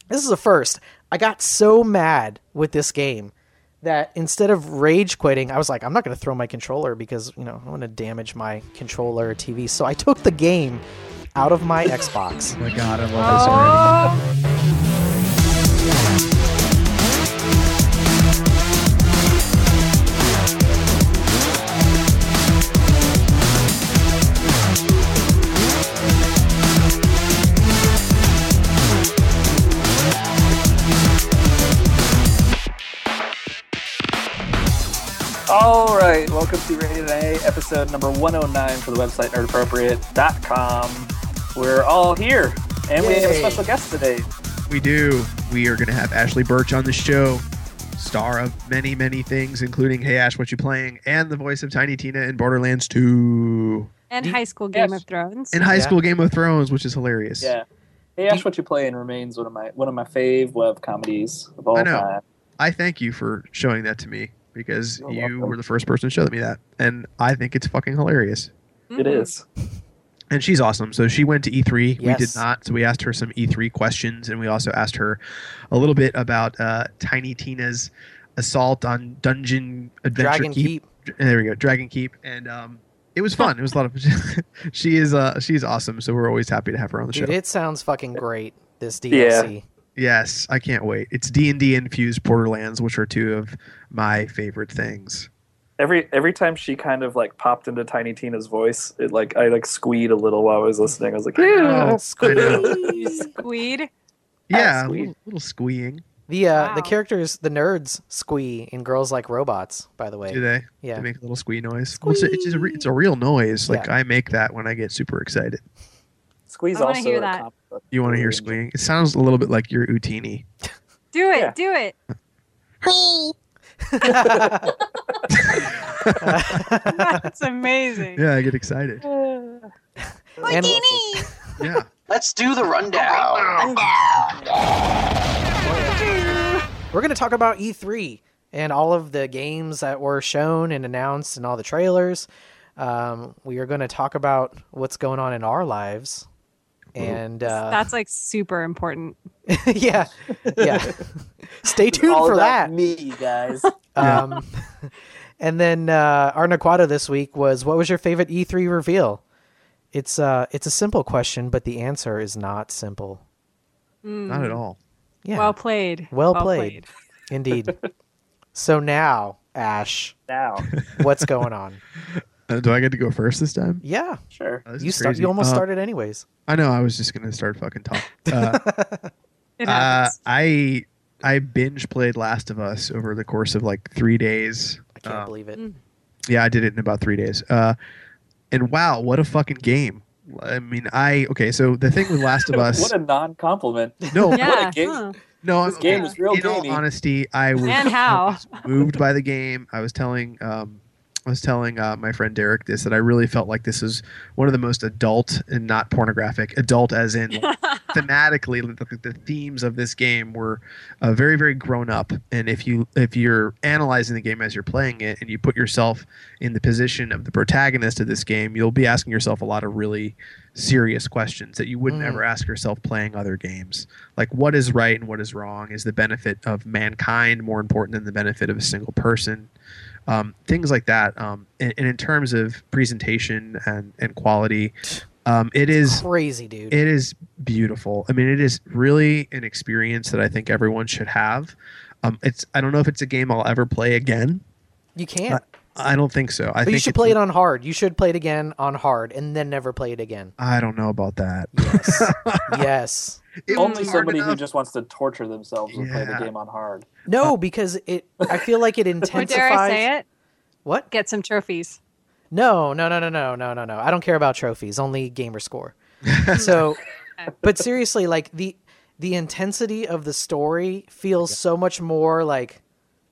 This is a first. I got so mad with this game that instead of rage quitting, I was like, I'm not going to throw my controller because, I want to damage my controller or TV. So I took the game out of my Xbox. Oh my God, I love this already. All right, welcome to Rated A, episode number 109 for the website nerdappropriate.com. We're all here, and we have a special guest today. We do. We are going to have Ashley Birch on the show, star of many, many things, including Hey Ash, What You Playing, and the voice of Tiny Tina in Borderlands 2. And High School Game of Thrones. And High School Game of Thrones, which is hilarious. Yeah. Hey Ash, What You Playing remains one of my fave web comedies of all time. I thank you for showing that to me. Because You're you welcome. were the first person to show me that. And I think it's fucking hilarious. It is. And she's awesome. So she went to E3. Yes. We did not. So we asked her some E3 questions. And we also asked her a little bit about Tiny Tina's assault on Dungeon Adventure Dragon Keep. There we go. Dragon Keep. And it was fun. It was a lot of she's awesome. So we're always happy to have her on the show. Dude, it sounds fucking great, this DLC. Yes, I can't wait. It's D&D infused Borderlands, which are two of my favorite things. Every time she kind of like popped into Tiny Tina's voice, I squeed a little while I was listening. I was like, I yeah. know. Squeed. Yeah, a squeed. little squeeing. The characters, the nerds, squee in Girls Like Robots, by the way. Do they? Yeah. They make a little squee noise. Well, it's a real noise. Like Yeah. I make that when I get super excited. Squeeze I wanna also hear a that. comic book. You want to hear squeeing? It sounds a little bit like your Utini. Do it. Yeah. Do it. That's amazing. Yeah, I get excited. And Yeah. Let's do the rundown. we're going to talk about E3 and all of the games that were shown and announced and all the trailers. We are going to talk about what's going on in our lives. And That's like super important. yeah. Stay tuned All for about that. me, guys. And then our Naquato this week was, what was your favorite E3 reveal? It's a simple question, but the answer is not simple. Not at all. Yeah. Well played. Well played. Indeed. So now, Ash, Now, what's going on? Do I get to go first this time? Yeah. sure. Oh, this You is crazy. almost started anyways. I know. I was just gonna start fucking talking. It happens. I binge played Last of Us over the course of like 3 days. I can't believe it. Yeah, I did it in about 3 days. And wow, what a fucking game! I mean, so the thing with Last of Us, What a non-compliment. no, Yeah. What a game. Huh. no, This game was real in all gamey. honesty, I was, And how? I was moved by the game. I was telling my friend Derek this, that I really felt like this is one of the most adult and not pornographic. Adult as in thematically, the themes of this game were very, very grown up. And if you're analyzing the game as you're playing it, and you put yourself in the position of the protagonist of this game, you'll be asking yourself a lot of really serious questions that you wouldn't ever ask yourself playing other games. Like, what is right and what is wrong? Is the benefit of mankind more important than the benefit of a single person? Things like that. And in terms of presentation and quality, it is Crazy, dude. it is beautiful. I mean, it is really an experience that I think everyone should have. I don't know if it's a game I'll ever play again. You can't. I don't think so. I But think you should play it on hard. You should play it again on hard and then never play it again. I don't know about that. Yes. Yes. It Only was hard somebody who enough. just wants to torture themselves would play the Yeah. game on hard. No, because I feel like it Or intensifies. dare I say it? What? Get some trophies. No. I don't care about trophies. Only gamer score. So, but seriously, like the intensity of the story feels so much more like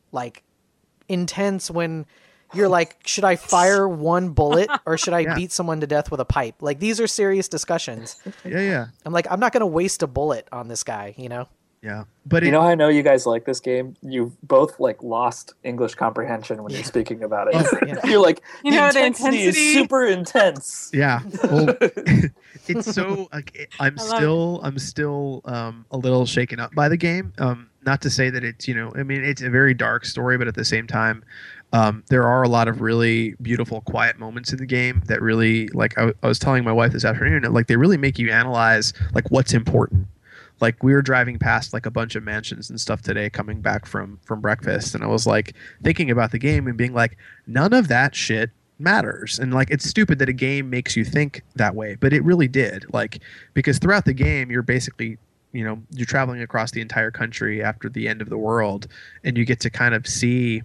intense when you're like, should I fire one bullet or should I beat someone to death with a pipe? Like, these are serious discussions. Yeah. I'm like, I'm not going to waste a bullet on this guy, you know? Yeah, but You know how I know you guys like this game? You've both like lost English comprehension when you're speaking about it. Oh, yeah. You're like, You the know, the intensity is intensity. super intense. yeah, well, it's so like I'm I love it. still a little shaken up by the game. Not to say that it's I mean it's a very dark story, but at the same time, there are a lot of really beautiful, quiet moments in the game that really like I was telling my wife this afternoon, like they really make you analyze like what's important. Like we were driving past like a bunch of mansions and stuff today coming back from breakfast, and I was like thinking about the game and being like none of that shit matters. And like it's stupid that a game makes you think that way, but it really did. Like because throughout the game you're basically you're traveling across the entire country after the end of the world, and you get to kind of see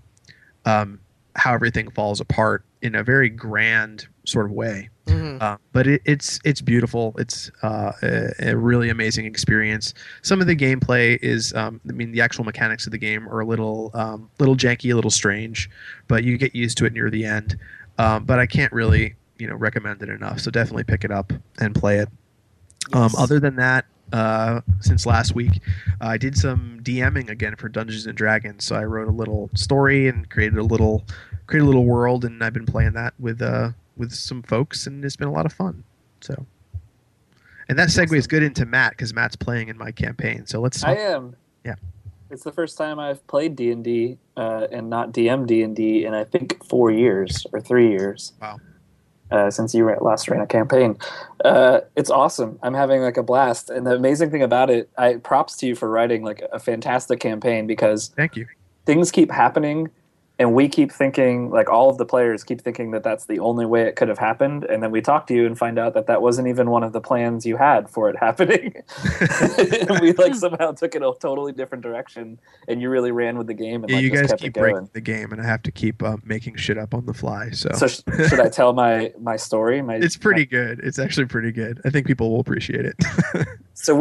how everything falls apart in a very grand sort of way. But it's beautiful. It's a really amazing experience. Some of the gameplay is, I mean, the actual mechanics of the game are a little janky, a little strange, but you get used to it near the end. But I can't really, recommend it enough. So definitely pick it up and play it. Other than that, since last week, I did some DMing again for Dungeons and Dragons. So I wrote a little story and created a little world, and I've been playing that with some folks, and it's been a lot of fun. So, and that segues good into Matt because Matt's playing in my campaign. So let's. I am. Yeah. It's the first time I've played D&D and not DM D&D in I think 4 years or 3 years. Wow. Since you last ran a campaign. It's awesome. I'm having like a blast. And the amazing thing about it, props to you for writing like a fantastic campaign because Thank you. things keep happening and we keep thinking, like all of the players keep thinking that that's the only way it could have happened. And then we talk to you and find out that that wasn't even one of the plans you had for it happening. And we like somehow took it a totally different direction and you really ran with the game. And Yeah, like, you just guys kept keep it going. breaking the game, and I have to keep making shit up on the fly. So, Should I tell my story? it's pretty good. It's actually pretty good. I think people will appreciate it. So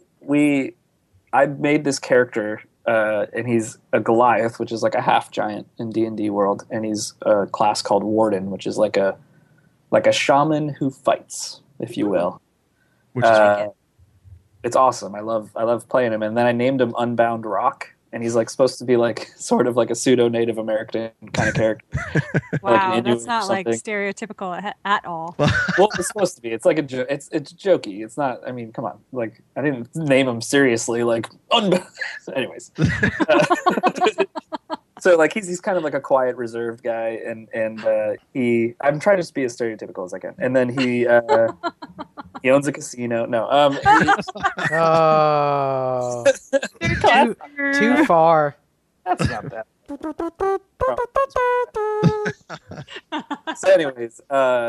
I made this character, and he's a Goliath, which is like a half giant in D&D world, and he's a class called Warden, which is like a shaman who fights, if you will. Which is It's awesome. I love playing him, and then I named him Unbound Rock, and he's like supposed to be like sort of like a pseudo Native American kind of character. Wow, an Inuit that's or not like something. stereotypical at all. Well, it's supposed to be. It's like it's jokey. It's not. I mean, come on. Like I didn't name him seriously. Like anyways. So like he's kind of like a quiet, reserved guy, and I'm trying to just be as stereotypical as I can. And then he owns a casino. No, Oh, too far. that's not bad. So anyways,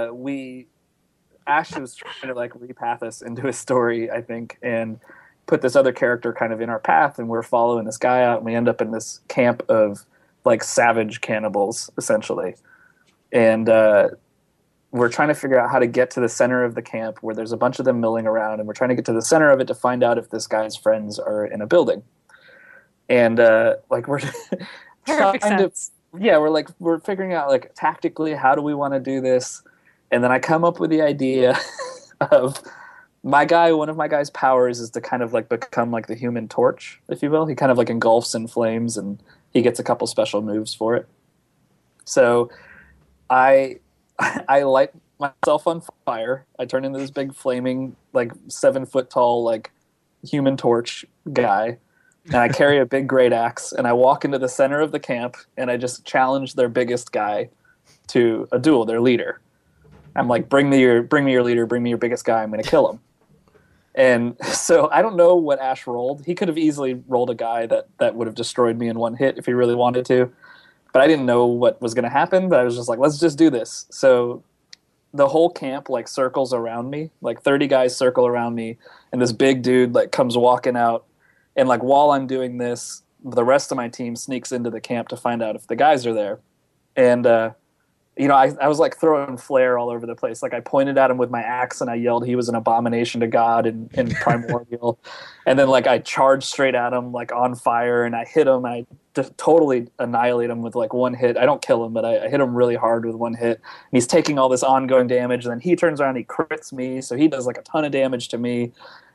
Ash was trying to like repath us into his story, I think, and put this other character kind of in our path, and we're following this guy out, and we end up in this camp of like savage cannibals, essentially. And we're trying to figure out how to get to the center of the camp where there's a bunch of them milling around, and we're trying to get to the center of it to find out if this guy's friends are in a building. And like we're Perfect trying sense. we're figuring out like tactically how do we want to do this, and then I come up with the idea of one of my guy's powers is to kind of like become like the Human Torch, if you will. He kind of like engulfs in flames, and he gets a couple special moves for it. So I light myself on fire. I turn into this big flaming like 7 foot tall like Human Torch guy. And I carry a big great axe, and I walk into the center of the camp, and I just challenge their biggest guy to a duel, their leader. I'm like, bring me your leader, bring me your biggest guy, I'm going to kill him. And so I don't know what Ash rolled. He could have easily rolled a guy that would have destroyed me in one hit if he really wanted to. But I didn't know what was going to happen, but I was just like, let's just do this. So the whole camp like circles around me, like 30 guys circle around me, and this big dude like comes walking out. And like while I'm doing this, the rest of my team sneaks into the camp to find out if the guys are there. And I was like throwing flair all over the place. Like I pointed at him with my axe and I yelled he was an abomination to God in Primordial. And then like I charged straight at him like on fire, and I hit him. And I just totally annihilate him with like one hit. I don't kill him, but I hit him really hard with one hit. And he's taking all this ongoing damage. And then he turns around, he crits me, so he does like a ton of damage to me.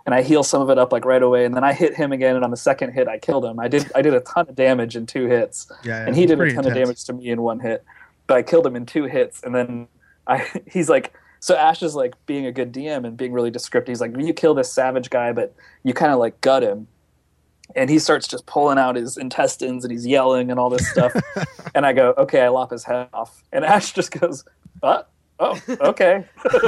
and I heal some of it up like right away, and then I hit him again, and on the second hit I killed him. I did a ton of damage in 2 hits, and he did a ton of damage to me in 1 hit, but I killed him in 2 hits, and then he's like, so Ash is like being a good DM and being really descriptive. He's like, you kill this savage guy, but you kind of like gut him. And he starts just pulling out his intestines and he's yelling and all this stuff. And I go, okay, I lop his head off. And Ash just goes, oh, okay.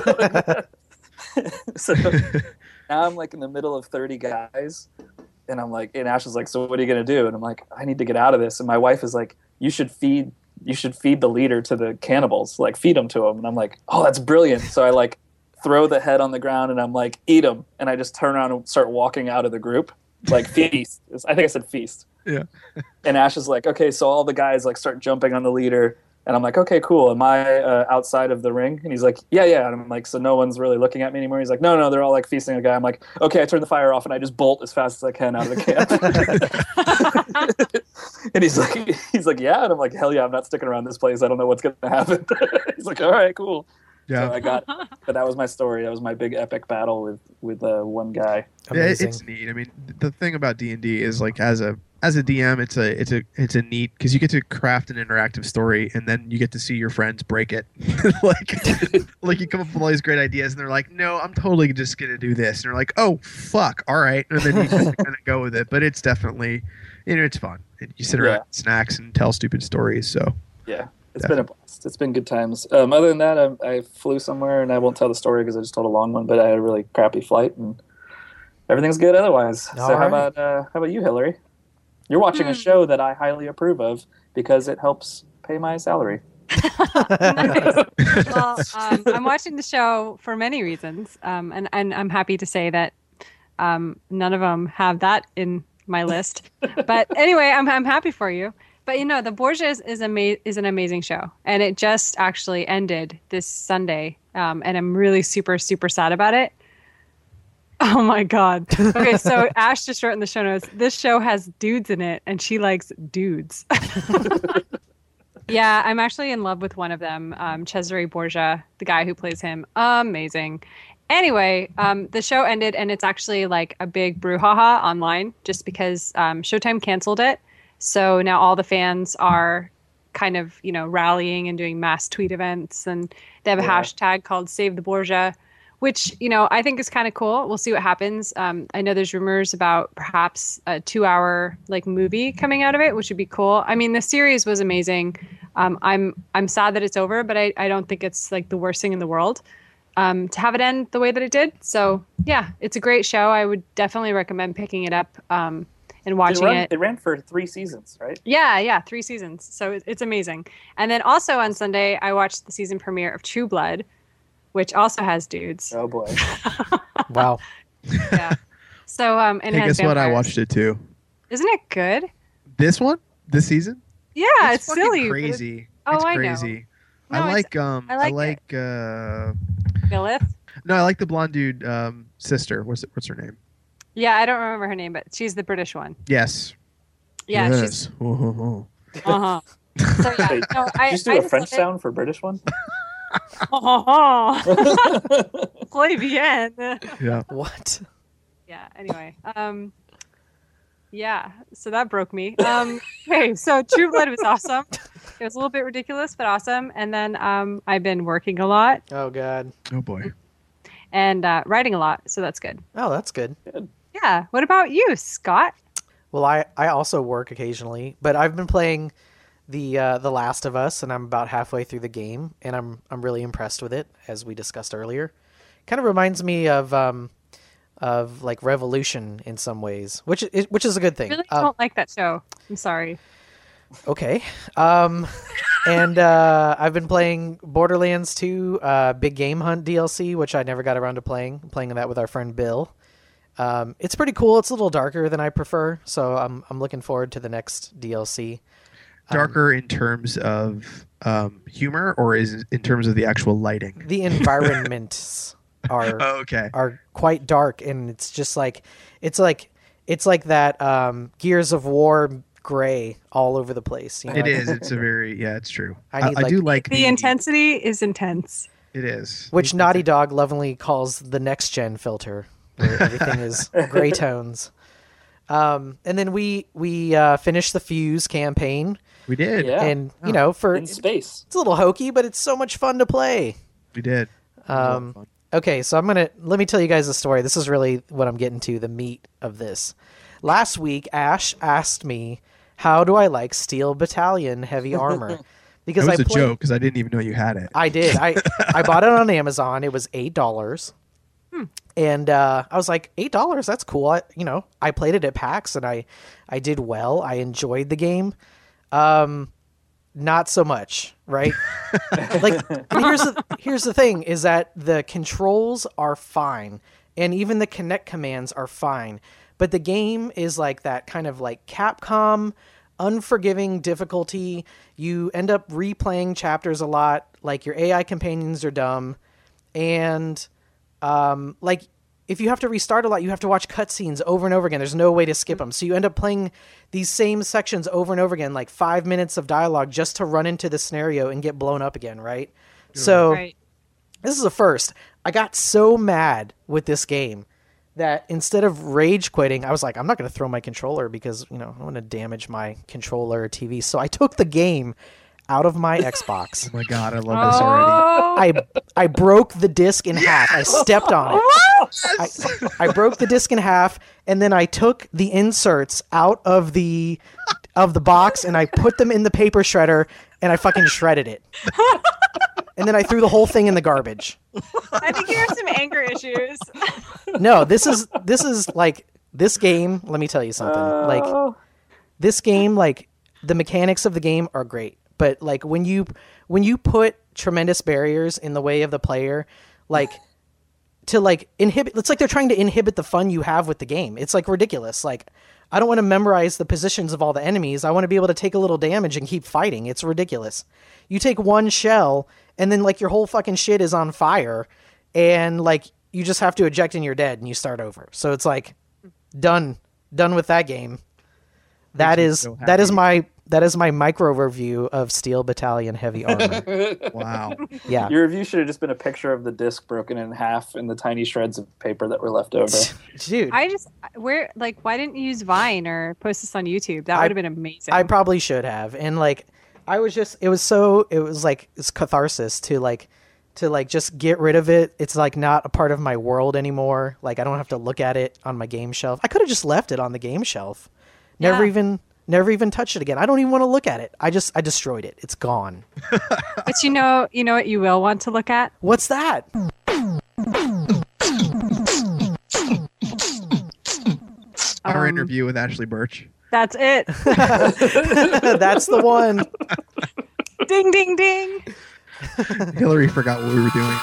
So now I'm like in the middle of 30 guys. And I'm like, and Ash is like, so what are you going to do? And I'm like, I need to get out of this. And my wife is like, you should feed the leader to the cannibals, like feed them to him. And I'm like, oh, that's brilliant. So I like throw the head on the ground and I'm like, eat him. And I just turn around and start walking out of the group. Like feast. I think I said feast. Yeah. And Ash is like, okay, so all the guys like start jumping on the leader, and I'm like, okay, cool. Am I outside of the ring? And he's like, yeah. And I'm like, so no one's really looking at me anymore. He's like, no, they're all like feasting a guy. I'm like, okay, I turn the fire off and I just bolt as fast as I can out of the camp. And he's like, yeah. And I'm like, hell yeah, I'm not sticking around this place. I don't know what's gonna happen. He's like, all right, cool. Yeah. So I got it. But that was my story. That was my big epic battle with one guy. Yeah, it's neat. I mean, the thing about D&D is like as a DM, it's a neat because you get to craft an interactive story and then you get to see your friends break it. like you come up with all these great ideas and they're like, no, I'm totally just gonna do this, and they're like, oh fuck, all right, and then you just kind of go with it. But it's definitely, it's fun. You sit around snacks and tell stupid stories. So yeah. It's been a blast. It's been good times. Other than that, I flew somewhere, and I won't tell the story because I just told a long one. But I had a really crappy flight, and everything's good otherwise. How about you, Hillary? You're watching a show that I highly approve of because it helps pay my salary. Well, I'm watching the show for many reasons, and I'm happy to say that none of them have that in my list. But anyway, I'm happy for you. But the Borgia is an amazing show, and it just actually ended this Sunday, and I'm really super, super sad about it. Oh my god! Okay, so Ash just wrote in the show notes, this show has dudes in it, and she likes dudes. Yeah, I'm actually in love with one of them, Cesare Borgia, the guy who plays him. Amazing. Anyway, the show ended, and it's actually like a big brouhaha online, just because Showtime canceled it. So now all the fans are kind of, rallying and doing mass tweet events, and they have a hashtag called Save the Borgia, which, I think is kind of cool. We'll see what happens. I know there's rumors about perhaps a 2-hour like movie coming out of it, which would be cool. I mean, the series was amazing. I'm sad that it's over, but I don't think it's like the worst thing in the world to have it end the way that it did. So yeah, it's a great show. I would definitely recommend picking it up. And watching it. It ran for 3 seasons, right? Yeah, 3 seasons. So it's amazing. And then also on Sunday, I watched the season premiere of True Blood, which also has dudes. Oh boy! Wow. Yeah. So and hey, guess what? I watched it too. Isn't it good? This one, this season. Yeah, it's silly. Crazy. It's crazy. No, I like Lilith. No, I like the blonde dude sister. What's her name? Yeah, I don't remember her name, but she's the British one. Yes. Yeah, yes. she's. Uh-huh. So yeah, no, just do a French sound for British one. Play bien. Yeah. What? Yeah. Anyway. Yeah. So that broke me. Okay. So True Blood was awesome. It was a little bit ridiculous, but awesome. And then I've been working a lot. Oh god. Oh boy. And writing a lot, so that's good. Oh, that's good. Yeah. What about you, Scott? Well, I also work occasionally, but I've been playing the Last of Us, and I'm about halfway through the game, and I'm really impressed with it, as we discussed earlier. Kind of reminds me of like Revolution in some ways, which is a good thing. I really don't like that show. I'm sorry. Okay. And I've been playing Borderlands 2 Big Game Hunt DLC, which I never got around to playing. I'm playing that with our friend Bill. It's pretty cool. It's a little darker than I prefer, so I'm looking forward to the next DLC. Darker in terms of humor, or is it in terms of the actual lighting? The environments are quite dark, and it's just like it's like that Gears of War gray all over the place. It is. It's a very it's true. I do like the intensity is intense. It is. Which Naughty Dog lovingly calls the next gen filter. where everything is gray tones. And then we finished the Fuse campaign. We did. Yeah. And, you know, In space. it's a little hokey, but it's so much fun to play. We did. It was a lot of fun. Okay, so let me tell you guys a story. This is really what I'm getting to, the meat of this. Last week, Ash asked me, how do I like Steel Battalion Heavy Armor? Because It was a joke because I didn't even know you had it. I did. I bought it on Amazon. It was $8. And I was like, $8? That's cool. I played it at PAX and I did well. I enjoyed the game. Not so much, right? Like, here's the thing is that the controls are fine and even the Kinect commands are fine. But the game is like that kind of like Capcom unforgiving difficulty. You end up replaying chapters a lot. Like your AI companions are dumb. And like if you have to restart a lot, you have to watch cutscenes over and over again. There's no way to skip them. So you end up playing these same sections over and over again, like 5 minutes of dialogue just to run into the scenario and get blown up again, right? So Right. this is a first. I got so mad with this game that instead of rage quitting, I was like, I'm not going to throw my controller because, I don't want to damage my controller or TV. So I took the game out of my Xbox. Oh my god, I love this already. I broke the disc in half. I stepped on it. I broke the disc in half, and then I took the inserts out of the box, and I put them in the paper shredder, and I fucking shredded it. And then I threw the whole thing in the garbage. I think you have some anger issues. No, this is like this game. Let me tell you something. Like this game, like the mechanics of the game are great, but like when you put tremendous barriers in the way of the player, like to like inhibit, it's like they're trying to inhibit the fun you have with the game. It's like ridiculous. Like I don't want to memorize the positions of all the enemies. I want to be able to take a little damage and keep fighting. It's ridiculous. You take one shell and then like your whole fucking shit is on fire and like you just have to eject and you're dead and you start over. So it's like done with that game. That is my micro review of Steel Battalion Heavy Armor. Wow. Yeah. Your review should have just been a picture of the disc broken in half and the tiny shreds of paper that were left over. Dude. Why didn't you use Vine or post this on YouTube? That would have been amazing. I probably should have. And like it's catharsis to just get rid of it. It's like not a part of my world anymore. Like I don't have to look at it on my game shelf. I could have just left it on the game shelf. Never even touched it again. I don't even want to look at it. I destroyed it. It's gone. But you know what you will want to look at? What's that? Our interview with Ashley Birch. That's it. That's the one. Ding, ding, ding. Hillary forgot what we were doing.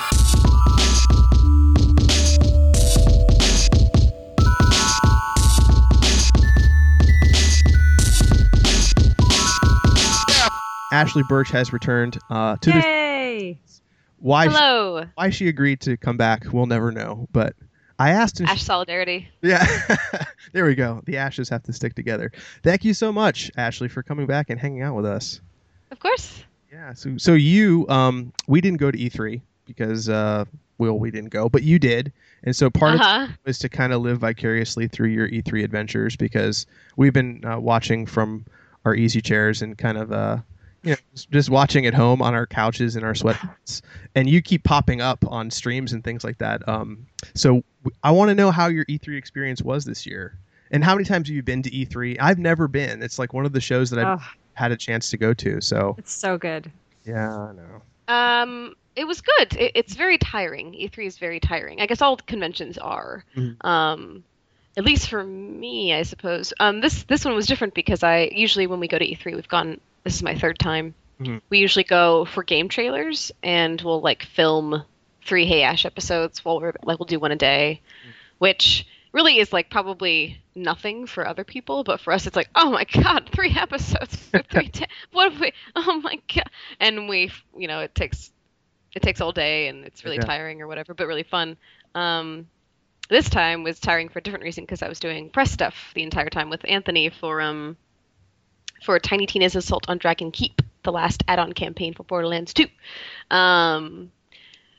Ashley Birch has returned to this. Yay! Hello. Why she agreed to come back, we'll never know. But I asked her. Ash solidarity. Yeah, there we go. The Ashes have to stick together. Thank you so much, Ashley, for coming back and hanging out with us. Of course. Yeah. So you, we didn't go to E3 because, we didn't go, but you did. And so part of it was to kind of live vicariously through your E3 adventures because we've been watching from our easy chairs and kind of, just watching at home on our couches in our sweatpants, and you keep popping up on streams and things like that. So I want to know how your E3 experience was this year, and how many times have you been to E3? I've never been. It's like one of the shows that I've had a chance to go to. So It's so good. yeah, I know. It was good. It's very tiring. E3 is very tiring. I guess all conventions are. Mm-hmm. At least for me, I suppose. This one was different because I usually when we go to E3, we've gone. This is my third time. Mm-hmm. We usually go for game trailers, and we'll film 3 Hey Ash episodes. We'll do one a day, which really is probably nothing for other people, but for us, it's oh my god, 3 episodes for 3 what if we? Oh my god! And we, it takes all day, and it's really tiring or whatever, but really fun. This time was tiring for a different reason because I was doing press stuff the entire time with Anthony for Tiny Tina's Assault on Dragon Keep, the last add-on campaign for Borderlands 2. So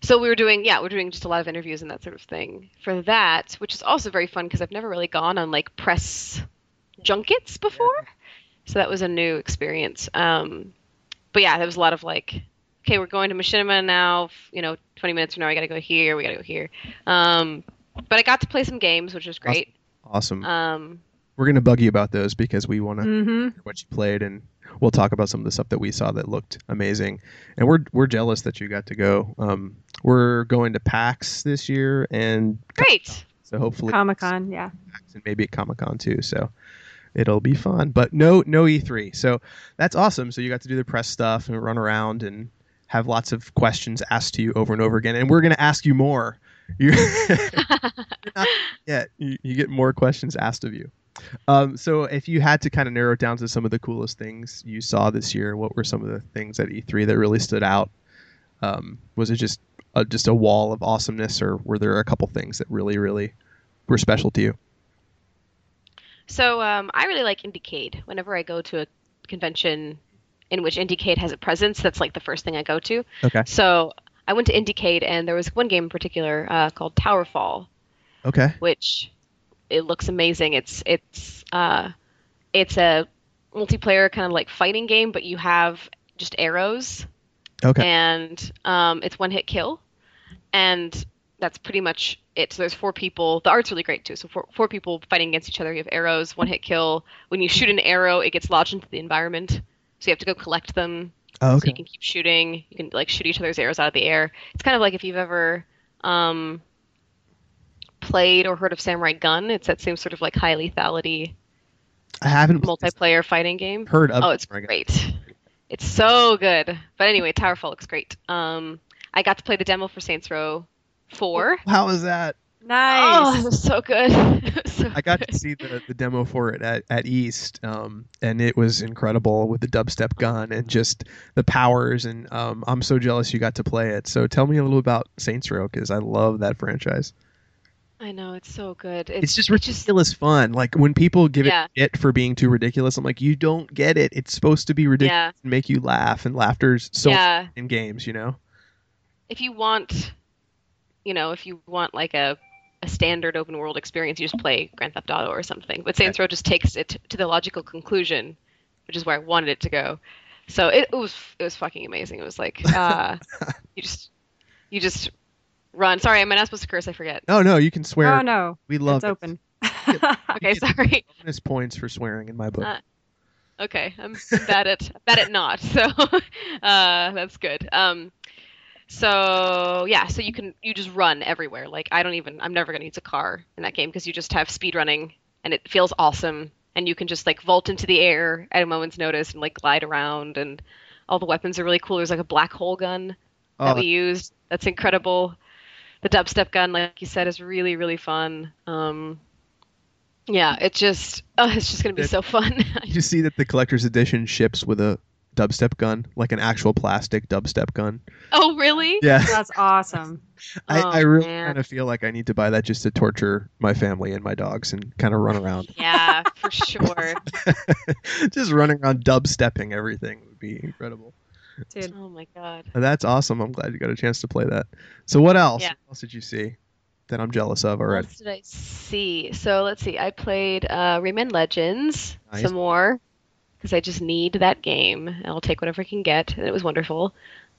So we're doing just a lot of interviews and that sort of thing for that, which is also very fun because I've never really gone on like press junkets before. So that was a new experience. But yeah, there was a lot of like, okay, we're going to Machinima now, 20 minutes from now, we got to go here. But I got to play some games, which was great. Awesome. We're going to bug you about those because we want to hear what you played, and we'll talk about some of the stuff that we saw that looked amazing. And we're jealous that you got to go. We're going to PAX this year, and Great. So hopefully Comic-Con, yeah. PAX and maybe at Comic-Con too. So it'll be fun. But no E3. So that's awesome. So you got to do the press stuff and run around and have lots of questions asked to you over and over again. And we're going to ask you more. You're not yet. You get more questions asked of you. So if you had to kind of narrow it down to some of the coolest things you saw this year, what were some of the things at E3 that really stood out? Was it just a wall of awesomeness, or were there a couple things that really, really were special to you? So I really like Indiecade. Whenever I go to a convention in which Indiecade has a presence, that's like the first thing I go to. Okay. So I went to Indiecade, and there was one game in particular called Towerfall. Okay. Which it looks amazing. It's a multiplayer kind of like fighting game, but you have just arrows. Okay. And it's one hit kill, and that's pretty much it. So there's 4 people. The art's really great too. So four people fighting against each other. You have arrows, one hit kill. When you shoot an arrow, it gets lodged into the environment, so you have to go collect them. Oh, okay. So you can keep shooting. You can like shoot each other's arrows out of the air. It's kind of like if you've ever played or heard of Samurai Gun. It's that same sort of like high lethality I haven't multiplayer fighting game. heard of. Oh, it's great. It's so good. But anyway, Towerfall looks great. I got to play the demo for Saints Row 4. How was that? Nice. Oh, it was so good. It was so I got good. to see the demo for it at East, and it was incredible with the dubstep gun and just the powers. And I'm so jealous you got to play it. So tell me a little about Saints Row, because I love that franchise. I know, it's so good. It's just ridiculous fun. Like when people give Yeah. it shit for being too ridiculous, I'm like, you don't get it. It's supposed to be ridiculous Yeah. and make you laugh, and laughter's so Yeah. in games, you know? If you want like a standard open world experience, you just play Grand Theft Auto or something. But Saints Row just takes it to the logical conclusion, which is where I wanted it to go. So it was fucking amazing. It was like you just run. Sorry, am I not supposed to curse? I forget. No, you can swear. Oh no, We love it's it. open. Okay, sorry. Bonus points for swearing in my book. Okay, I'm bad at not. So that's good. So you just run everywhere. Like I'm never gonna use a car in that game because you just have speed running and it feels awesome. And you can just like vault into the air at a moment's notice and like glide around, and all the weapons are really cool. There's like a black hole gun that we used. That's incredible. The dubstep gun, like you said, is really, really fun. Yeah, it's just gonna be so fun. Did you see that the collector's edition ships with a dubstep gun, like an actual plastic dubstep gun? Oh, really? Yeah. That's awesome. I really man. kind of feel like I need to buy that just to torture my family and my dogs and kind of run around. Yeah, for sure. Just running around dubstepping everything would be incredible. Dude. Oh my god. That's awesome. I'm glad you got a chance to play that. So what else? Yeah. What else did you see that I'm jealous of What already? else did I see? So let's see. I played Rayman Legends Nice. some more because I just need that game, and I'll take whatever I can get. And it was wonderful.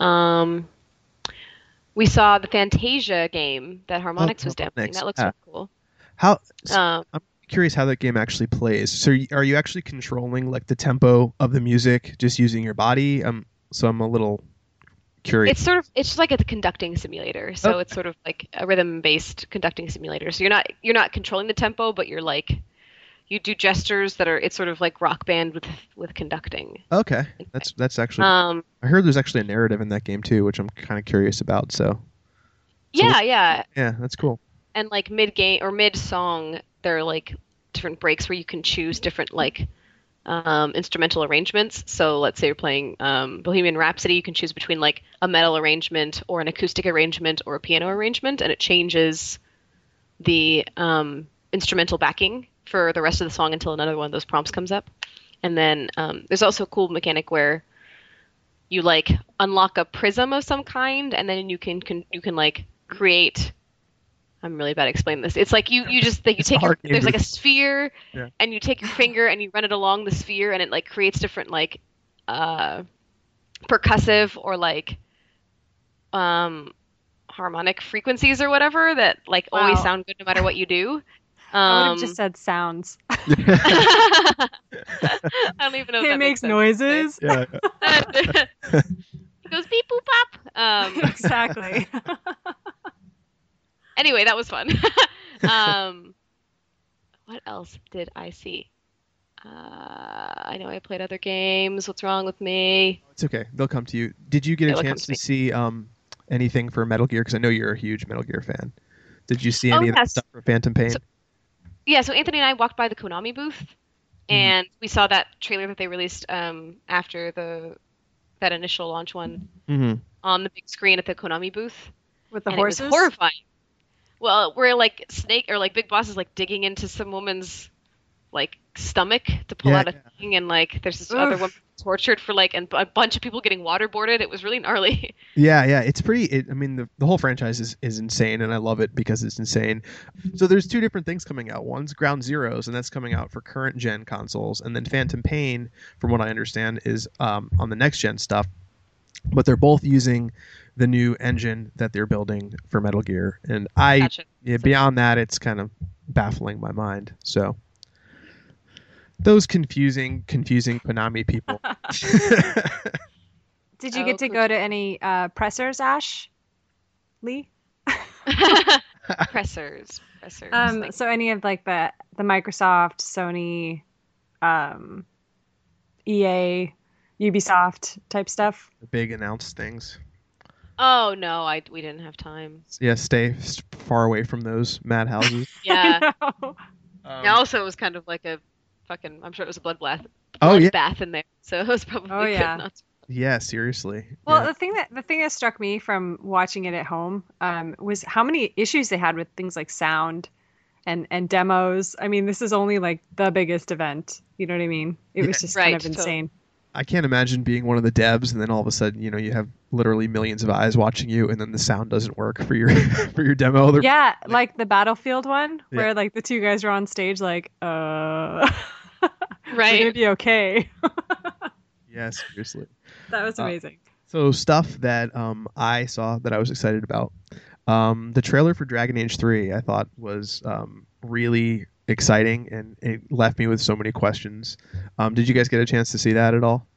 We saw the Fantasia game that Harmonix was demoing. Harmonix, That looks yeah. really cool. How? Um, I'm curious how that game actually plays. So are you actually controlling like the tempo of the music just using your body? So I'm a little curious. it's just like a conducting simulator. So Okay. it's sort of like a rhythm-based conducting simulator. So you're not controlling the tempo, but you're like you do gestures that are. It's sort of like Rock Band with conducting. Okay, that's actually. I heard there's actually a narrative in that game too, which I'm kind of curious about. So Yeah. yeah, that's cool. And like mid-game or mid-song, there are like different breaks where you can choose different like instrumental arrangements. So let's say you're playing Bohemian Rhapsody, you can choose between like a metal arrangement or an acoustic arrangement or a piano arrangement, and it changes the instrumental backing for the rest of the song until another one of those prompts comes up. And then there's also a cool mechanic where you like unlock a prism of some kind, and then you can like create. I'm really bad at explaining this. It's like you just like, you It's take a hard game there's to like a sphere, Yeah. and you take your finger and you run it along the sphere, and it like creates different like percussive or like harmonic frequencies or whatever that like always Wow. sound good no matter what you do. I would have just said sounds. I don't even know if It that makes sense. noises. Yeah. It goes beep boop pop. Exactly. Anyway, that was fun. What else did I see? I know I played other games. What's wrong with me? It's okay. They'll come to you. Did you get a They'll come chance to to me. see anything for Metal Gear? Because I know you're a huge Metal Gear fan. Did you see any of that yes. stuff for Phantom Pain? Yeah, so Anthony and I walked by the Konami booth, and we saw that trailer that they released after that initial launch one Mm-hmm. on the big screen at the Konami booth. With the And horses. it was horrifying. Well, where like Snake or like Big Boss is like digging into some woman's like stomach to pull Yeah, out a thing, and like there's this other Oof. woman tortured for like and a bunch of people getting waterboarded. It was really gnarly. Yeah. It's pretty. I mean, the whole franchise is insane, and I love it because it's insane. So there's two different things coming out. One's Ground Zeroes, and that's coming out for current gen consoles, and then Phantom Pain, from what I understand, is on the next gen stuff. But they're both using the new engine that they're building for Metal Gear, and Gotcha. beyond that, it's kind of baffling my mind. So those confusing Konami people. Did you Oh, get to go to any pressers, Ash? Lee? Pressers. Like, So any of like the Microsoft, Sony, EA, Ubisoft type stuff? Big announced things. oh no, we didn't have time. Yeah, stay far away from those madhouses. Yeah. I know. And also, it was kind of like a fucking. I'm sure it was a bloodbath. Oh, yeah. Bath in there, so it was probably Oh, good yeah. not to- Yeah, seriously. Well, Yeah. the thing that struck me from watching it at home was how many issues they had with things like sound and demos. I mean, this is only like the biggest event. You know what I mean? It was just kind Right, of totally. insane. I can't imagine being one of the devs and then all of a sudden, you have literally millions of eyes watching you and then the sound doesn't work for your for your demo. They're- Yeah, like the Battlefield one Yeah. where like the two guys are on stage like, we're Right. gonna be okay. Yeah, seriously. That was amazing. So stuff that I saw that I was excited about. The trailer for Dragon Age 3 I thought was really exciting and it left me with so many questions. Did you guys get a chance to see that at all?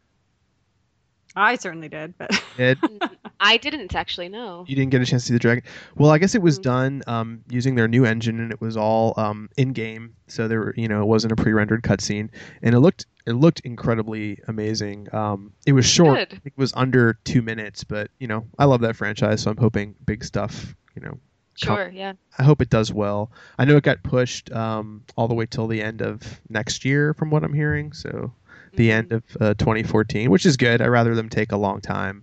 I certainly did, but Ed, I didn't actually know. you didn't get a chance to see the Dragon. Well, I guess it was done using their new engine and it was all in game. So there were, it wasn't a pre-rendered cutscene and it looked incredibly amazing. It was short. Good. I think it was under 2 minutes, but I love that franchise, so I'm hoping big stuff. Sure, yeah. I hope it does well. I know it got pushed all the way till the end of next year, from what I'm hearing. So the end of 2014, which is good. I'd rather them take a long time.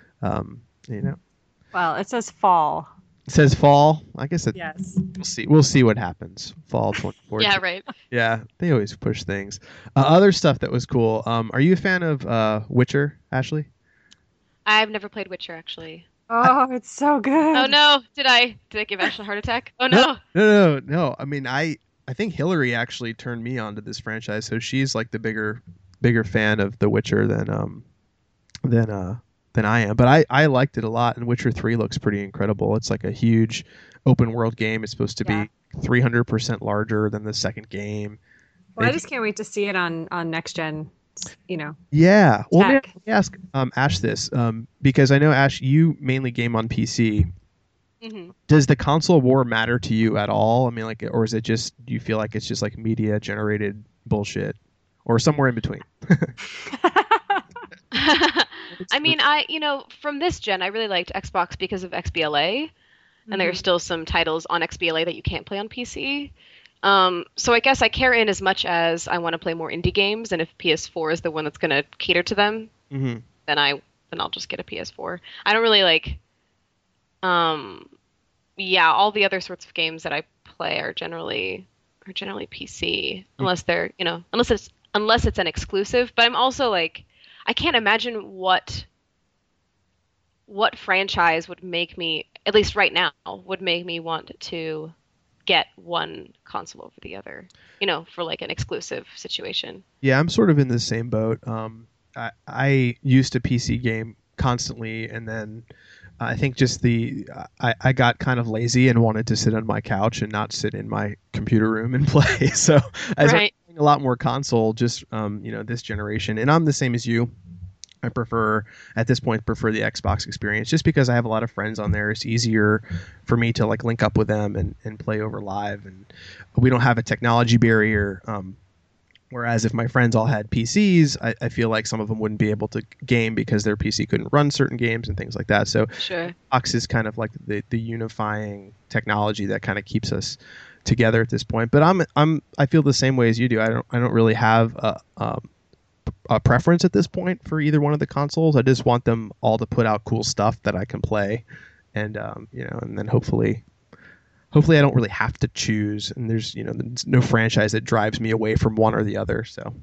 well, it says fall. It says fall. I guess Yes. we'll see. We'll see what happens. Fall 2014. Yeah, right. Yeah, they always push things. Other stuff that was cool. Are you a fan of Witcher, Ashley? I've never played Witcher actually. Oh, it's so good. Oh no, did I give Ashley a heart attack? Oh no. No. I mean, I think Hillary actually turned me onto this franchise, so she's like the bigger fan of The Witcher than I am. But I liked it a lot, and Witcher 3 looks pretty incredible. It's like a huge open world game. It's supposed to Yeah. be 300% larger than the second game. Well, I just can't wait to see it on next gen. Yeah. Well, Tech. let me ask Ash this, because I know, Ash, you mainly game on PC. hmm Does the console war matter to you at all? I mean, like, or is it just, do you feel like it's just like media generated bullshit, or somewhere in between? I mean, from this gen, I really liked Xbox because of XBLA, and there are still some titles on XBLA that you can't play on PC. So I guess I care in as much as I want to play more indie games, and if PS4 is the one that's going to cater to them, Mm-hmm. then I'll just get a PS4. I don't really like, all the other sorts of games that I play are generally PC, unless they're, unless it's an exclusive. But I'm also like, I can't imagine what franchise would make me, at least right now, would make me want to get one console over the other, for like an exclusive situation. Yeah, I'm sort of in the same boat. I used to PC game constantly, and then I think just I got kind of lazy and wanted to sit on my couch and not sit in my computer room and play. So I started playing a lot more console just this generation, and I'm the same as you. I at this point prefer the Xbox experience just because I have a lot of friends on there. It's easier for me to like link up with them and play over live, and we don't have a technology barrier. Whereas if my friends all had PCs, I feel like some of them wouldn't be able to game because their PC couldn't run certain games and things like that. So Xbox is kind of like the unifying technology that kind of keeps us together at this point. But I feel the same way as you do. I don't really have a preference at this point for either one of the consoles. I just want them all to put out cool stuff that I can play, and and then hopefully I don't really have to choose, and there's no franchise that drives me away from one or the other. So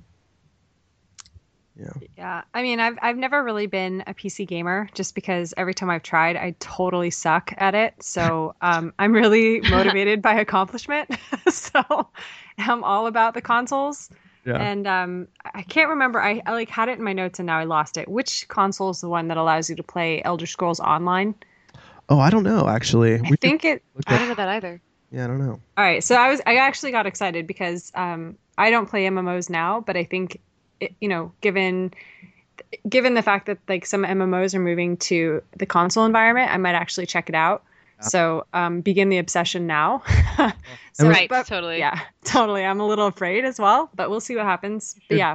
yeah, I mean, I've never really been a PC gamer just because every time I've tried, I totally suck at it. So I'm really motivated by accomplishment. So I'm all about the consoles. Yeah. And I can't remember. I like had it in my notes and now I lost it. Which console is the one that allows you to play Elder Scrolls Online? Oh, I don't know actually. I think it. I don't know that either. Yeah, I don't know. All right, so I actually got excited because I don't play MMOs now, but I think given the fact that like some MMOs are moving to the console environment, I might actually check it out. So begin the obsession now. So, right, totally. Yeah, totally. I'm a little afraid as well, but we'll see what happens. But yeah.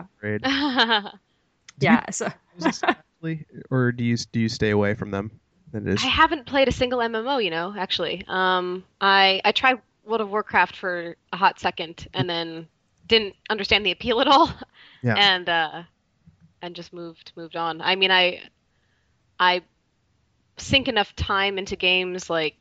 Yeah. So. Or do you stay away from them? I haven't played a single MMO, actually. I tried World of Warcraft for a hot second and then didn't understand the appeal at all. Yeah. And just moved on. I mean, I sink enough time into games like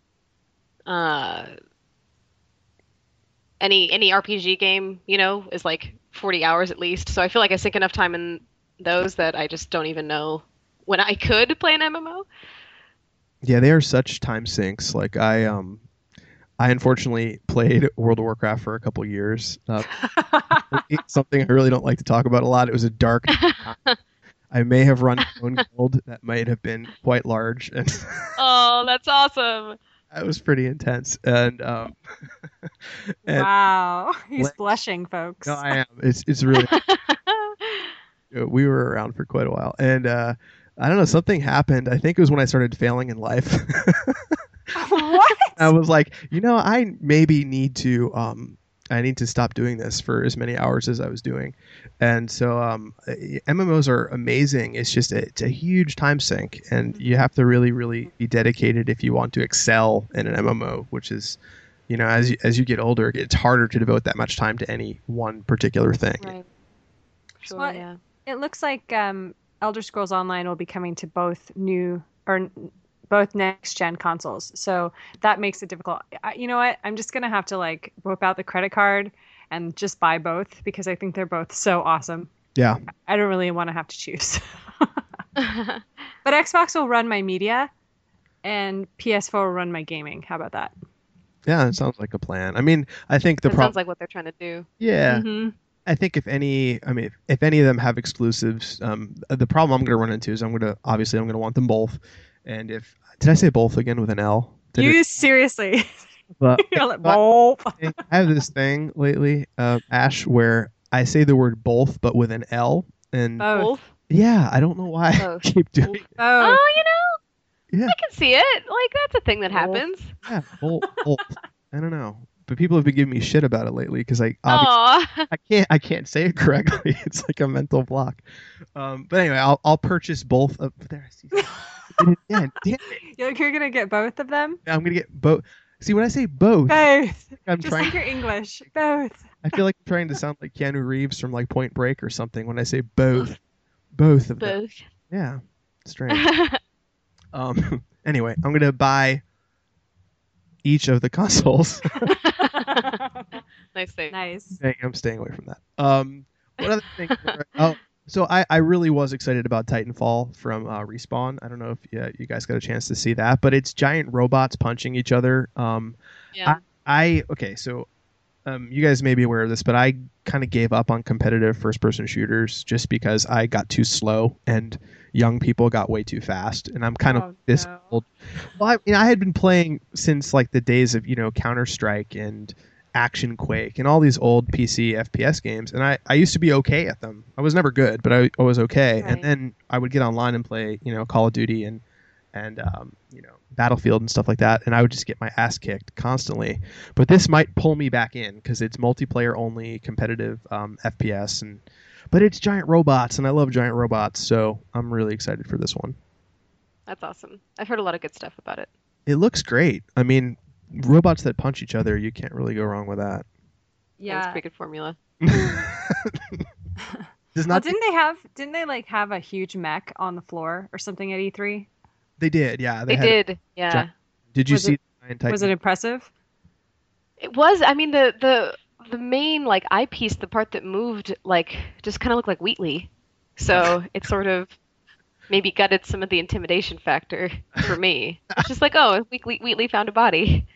any RPG game, is like 40 hours at least. So I feel like I sink enough time in those that I just don't even know when I could play an MMO. Yeah, they are such time sinks. Like I unfortunately played World of Warcraft for a couple of years. Something I really don't like to talk about a lot. It was a dark time. I may have run my own guild that might have been quite large. And oh, that's awesome. That was pretty intense. And wow. He's blushing, folks. No, I am. It's really we were around for quite a while. And I don't know, something happened. I think it was when I started failing in life. What? I was like, I maybe need to stop doing this for as many hours as I was doing. And so MMOs are amazing. It's just it's a huge time sink, and you have to really, really be dedicated if you want to excel in an MMO, which is, as you get older, it's harder to devote that much time to any one particular thing. Right. Sure, well, yeah. It looks like Elder Scrolls Online will be coming to both next-gen consoles. So that makes it difficult. You know what? I'm just going to have to whip out the credit card and just buy both because I think they're both so awesome. Yeah. I don't really want to have to choose. But Xbox will run my media and PS4 will run my gaming. How about that? Yeah, it sounds like a plan. I mean, I think sounds like what they're trying to do. Yeah. Mm-hmm. I think if any of them have exclusives, the problem I'm going to run into is I'm going to want them both. And did I say both again with an L? Seriously? But, both. I have this thing lately, Ash, where I say the word both, but with an L. And both? Yeah, I don't know why I keep doing it. Oh, yeah. I can see it. That's a thing that happens. Yeah, both. I don't know. But people have been giving me shit about it lately because I can't say it correctly. It's like a mental block. But anyway, I'll purchase both of there. Yeah, damn it. You're gonna get both of them? Yeah, I'm gonna get both. See, when I say both, I'm just trying. Like your English, both. I feel like I'm trying to sound like Keanu Reeves from Point Break or something when I say both of them. Both. Yeah, strange. Anyway, I'm gonna buy each of the consoles. Nice thing. Nice. I'm staying away from that. What other thing? So I really was excited about Titanfall from Respawn. I don't know if you guys got a chance to see that, but it's giant robots punching each other. Yeah. Okay, so you guys may be aware of this, but I kind of gave up on competitive first-person shooters just because I got too slow and young people got way too fast, and I'm kind of this no. old. Well, I had been playing since like the days of Counter-Strike and Action Quake and all these old PC FPS games, and I used to be okay at them. I was never good, but I was okay. Right. And then I would get online and play Call of Duty and Battlefield and stuff like that, and I would just get my ass kicked constantly. But this might pull me back in because it's multiplayer only competitive FPS, but it's giant robots, and I love giant robots, so I'm really excited for this one. That's awesome. I've heard a lot of good stuff about it. It looks great. I mean, robots that punch each other, you can't really go wrong with that. Yeah, it's a pretty good formula. Does Well, not. didn't they like have a huge mech on the floor or something at E3? They did, yeah. They did, yeah. Did you Was see? Was it impressive? It was. I mean, the main like eyepiece, the part that moved, like just kind of looked like Wheatley. So it sort of maybe gutted some of the intimidation factor for me. It's just like, oh, Wheatley found a body.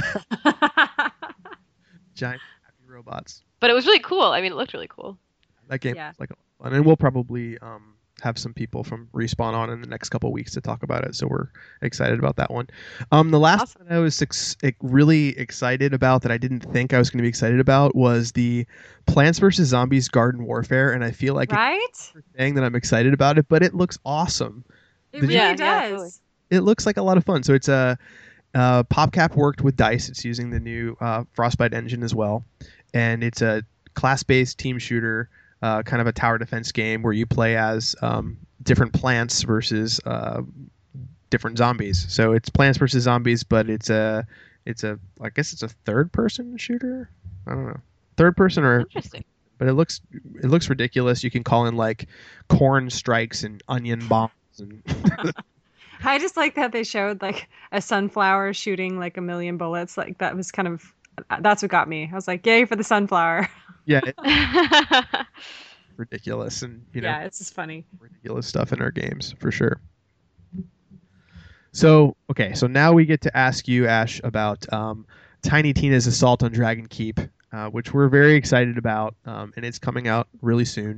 Giant happy robots. But it was really cool. I mean, it looked really cool. That game Yeah. was like a lot of fun, and we'll probably have some people from Respawn on in the next couple of weeks to talk about it. So we're excited about that one. The last Awesome. one I was really excited about that I didn't think I was going to be excited about was the Plants vs Zombies Garden Warfare, and I feel like Right? it's saying that I'm excited about it, but it looks awesome. It Did really you- Yeah, does. totally. It looks like a lot of fun. So it's PopCap worked with DICE. It's using the new Frostbite engine as well, and it's a class-based team shooter. Kind of a tower defense game where you play as different plants versus different zombies. So it's Plants versus Zombies, but I guess it's a third person shooter. I don't know, third person Interesting. but it looks ridiculous. You can call in like corn strikes and onion bombs and I just like that they showed like a sunflower shooting like a million bullets. Like that's what got me. I was like, yay for the sunflower. yeah, it's ridiculous and Yeah, it's just funny. ridiculous stuff in our games for sure. So now we get to ask you, Ash, about Tiny Tina's Assault on Dragon Keep, which we're very excited about, and it's coming out really soon.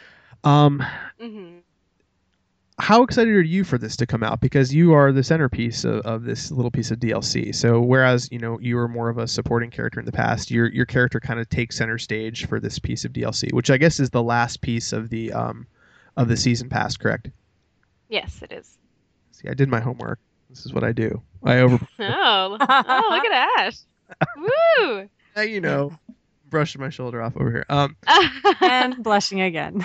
Mhm. How excited are you for this to come out? Because you are the centerpiece of this little piece of DLC. So whereas you were more of a supporting character in the past, your character kind of takes center stage for this piece of DLC, which I guess is the last piece of the season pass, correct? Yes, it is. See, I did my homework. This is what I do. I over. Oh, look at Ash. Woo! Brushing my shoulder off over here. And blushing again.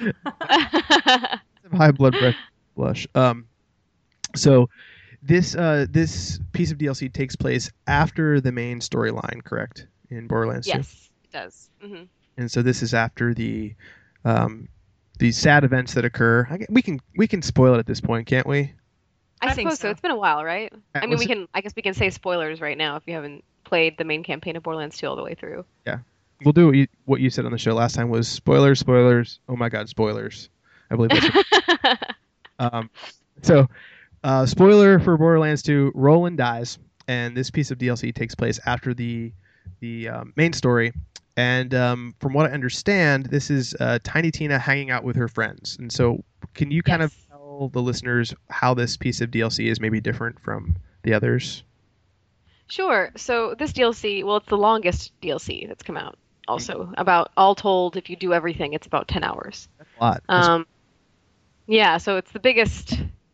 High blood pressure, blush. So this piece of DLC takes place after the main storyline, correct? In Borderlands 2. Yes, it does. Mm-hmm. And so this is after the sad events that occur. We can spoil it at this point, can't we? I I think suppose so. so. It's been a while, right? I mean, Was I guess we can say spoilers right now if you haven't played the main campaign of Borderlands 2 all the way through. We'll do what you said on the show last time was spoilers. Oh my god, spoilers! I believe that's spoiler for Borderlands 2. Roland dies, and this piece of DLC takes place after the main story. And from what I understand, this is Tiny Tina hanging out with her friends. And so, can you kind of Yes. tell the listeners how this piece of DLC is maybe different from the others? Sure. So this DLC, well, it's the longest DLC that's come out. Also, about all told, if you do everything, it's about 10 hours. That's a lot. That's- Yeah, so it's the biggest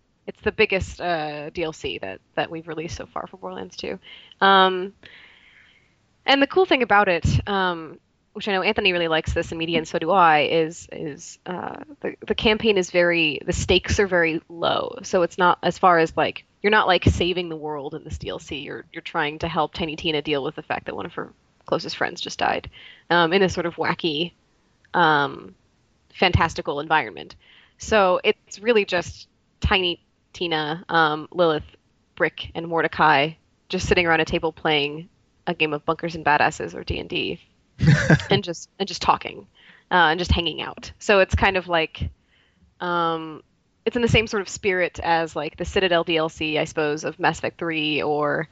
DLC that we've released so far for Borderlands 2. And the cool thing about it, which I know Anthony really likes this in media and so do I, is the campaign is the stakes are very low. So it's not as far as like you're not like saving the world in this DLC. You're trying to help Tiny Tina deal with the fact that one of her closest friends just died in a sort of wacky, fantastical environment. So it's really just Tiny Tina, Lilith, Brick, and Mordecai just sitting around a table playing a game of Bunkers and Badasses or D&D, and just talking. and just hanging out. So it's kind of like it's in the same sort of spirit as like the Citadel DLC, I suppose, of Mass Effect 3 or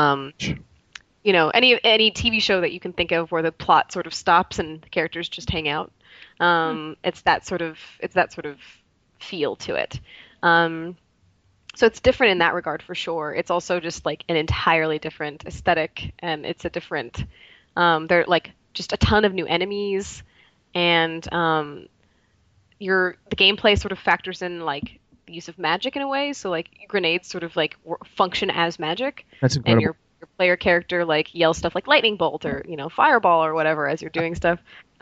any TV show that you can think of where the plot sort of stops and the characters just hang out. It's that sort of feel to it. So it's different in that regard for sure. It's also just like an entirely different aesthetic, and it's a different. There are like just a ton of new enemies, and the gameplay sort of factors in like the use of magic in a way. So like grenades sort of like function as magic. That's incredible. And your player character like yells stuff like lightning bolt or fireball or whatever as you're doing stuff.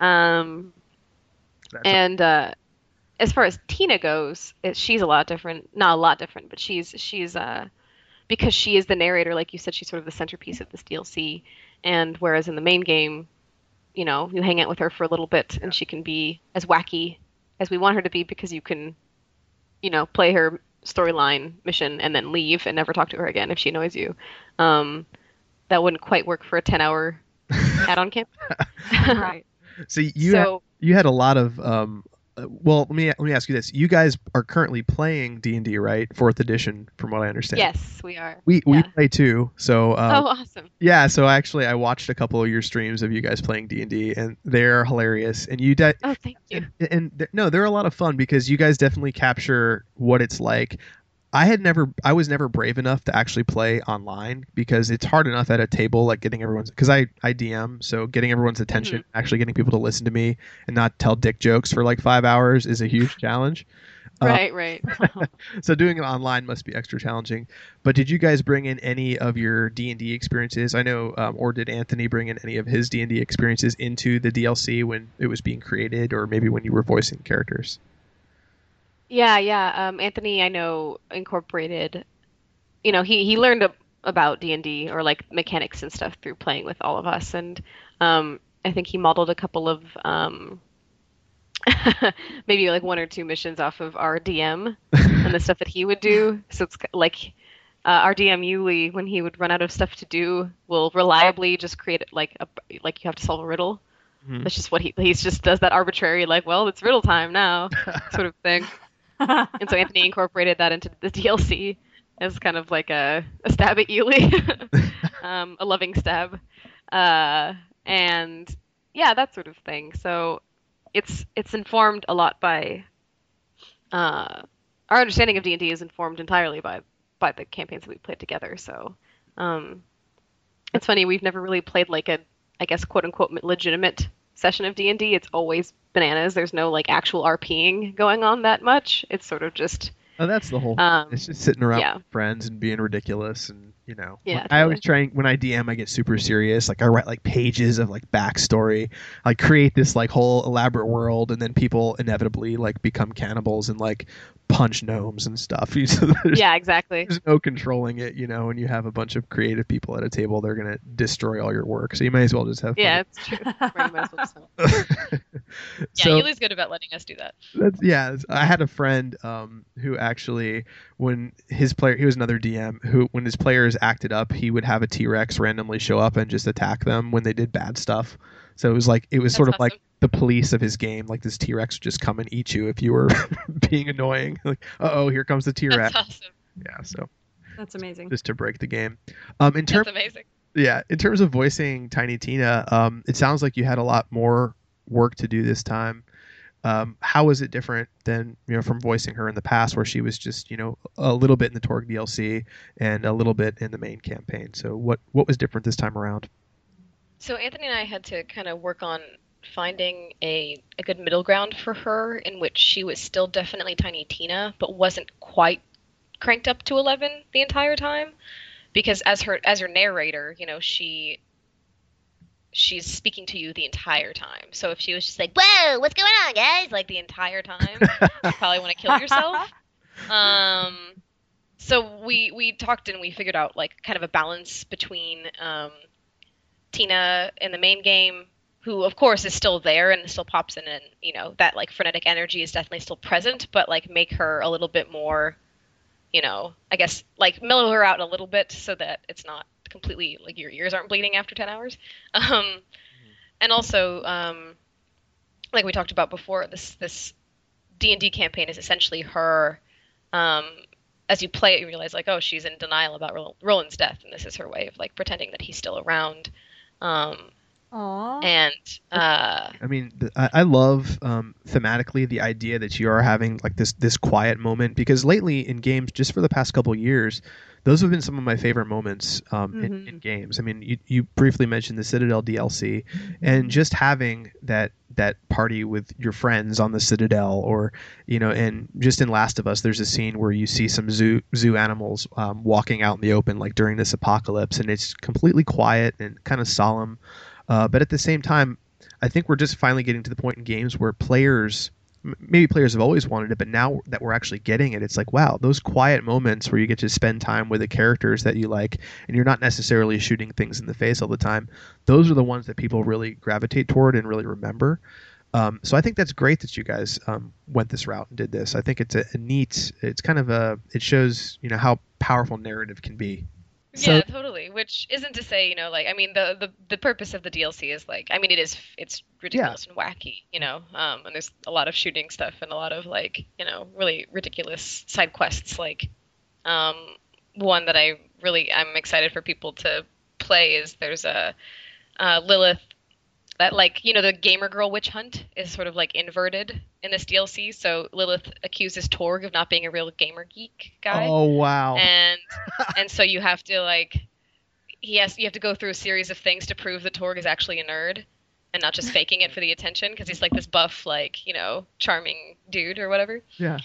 As far as Tina goes, she's a lot different. Not a lot different, but she's because she is the narrator, like you said, she's sort of the centerpiece of this DLC. And whereas in the main game, you hang out with her for a little bit, and she can be as wacky as we want her to be because you can, play her storyline mission and then leave and never talk to her again if she annoys you. That wouldn't quite work for a 10-hour add-on camp. Right. So you had a lot of well, let me ask you this: you guys are currently playing D&D, right? 4th edition, from what I understand. Yes, we are. We play too. So oh, awesome. Yeah. So actually, I watched a couple of your streams of you guys playing D&D, and they're hilarious. And oh, thank you. No, they're a lot of fun because you guys definitely capture what it's like. I was never brave enough to actually play online because it's hard enough at a table, like getting everyone's, because I DM, so getting everyone's attention, actually getting people to listen to me and not tell dick jokes for like 5 hours is a huge challenge. Right. So doing it online must be extra challenging. But did you guys bring in any of your D&D experiences? I know, or did Anthony bring in any of his D&D experiences into the DLC when it was being created, or maybe when you were voicing characters? Yeah. Anthony, I know, incorporated. He learned about D&D or like mechanics and stuff through playing with all of us, and I think he modeled a couple of maybe like 1 or 2 missions off of our DM and the stuff that he would do. So it's like our DM Yuli, when he would run out of stuff to do, will reliably just create like you have to solve a riddle. Mm-hmm. That's just what he just does, that arbitrary like, well, it's riddle time now sort of thing. And so Anthony incorporated that into the DLC as kind of like a stab at Yuli, a loving stab, and yeah, that sort of thing. So it's informed a lot by our understanding of D&D is informed entirely by the campaigns that we played together. So it's funny, we've never really played like a, I guess, quote unquote legitimate session of D&D. It's always bananas. There's no like actual RPing going on that much. It's sort of just that's the whole it's just sitting around with friends and being ridiculous, and I always try, when I DM, I get super serious. Like I write like pages of like backstory, like create this like whole elaborate world, and then people inevitably like become cannibals and like punch gnomes and stuff. So yeah, exactly. There's no controlling it, when you have a bunch of creative people at a table, they're gonna destroy all your work. So you may as well just have fun. Yeah, it's true. Right, might as well just have so, Yuli's good about letting us do that. I had a friend who actually, when his player, he was another DM, who when his players acted up, he would have a T-Rex randomly show up and just attack them when they did bad stuff. So it was sort That's of awesome. like the police of his game. Like this T-Rex would just come and eat you if you were being annoying. Like, here comes the T-Rex. That's awesome. Yeah, so That's amazing. just to break the game. That's amazing. Yeah, in terms of voicing Tiny Tina, it sounds like you had a lot more work to do this time. How was it different than from voicing her in the past, where she was just a little bit in the Torg DLC and a little bit in the main campaign? So what was different this time around? So Anthony and I had to kind of work on finding a good middle ground for her, in which she was still definitely Tiny Tina, but wasn't quite cranked up to 11 the entire time. Because as her narrator, she's speaking to you the entire time. So if she was just like, "Whoa, what's going on, guys?" like the entire time, you probably want to kill yourself. So we talked and we figured out like kind of a balance between Tina in the main game, who of course is still there and still pops in, and that like frenetic energy is definitely still present, but like make her a little bit more, I guess like mellow her out a little bit so that it's not completely like your ears aren't bleeding after 10 hours. And also like we talked about before, this D&D campaign is essentially her. As you play it, you realize like, oh, she's in denial about Roland's death, and this is her way of like pretending that he's still around. Aww. And I mean, I love thematically the idea that you are having like this quiet moment, because lately in games, just for the past couple of years, those have been some of my favorite moments in games. I mean, you briefly mentioned the Citadel DLC, and just having that party with your friends on the Citadel, or and just in Last of Us, there's a scene where you see some zoo animals walking out in the open, like during this apocalypse, and it's completely quiet and kind of solemn. But at the same time, I think we're just finally getting to the point in games where maybe players have always wanted it, but now that we're actually getting it, it's like, wow, those quiet moments where you get to spend time with the characters that you like, and you're not necessarily shooting things in the face all the time, those are the ones that people really gravitate toward and really remember. So I think that's great that you guys went this route and did this. I think it's it shows, how powerful narrative can be. Yeah, totally. Which isn't to say, like, I mean, the purpose of the DLC is like, I mean, it's ridiculous and wacky, and there's a lot of shooting stuff and a lot of like, really ridiculous side quests. Like, one that I'm excited for people to play is there's a Lilith that, like, the gamer girl witch hunt is sort of like inverted in this DLC. So Lilith accuses Torg of not being a real gamer geek guy. Oh wow! And so you have to like, you have to go through a series of things to prove that Torg is actually a nerd and not just faking it for the attention, because he's like this buff, like, charming dude or whatever. Yeah.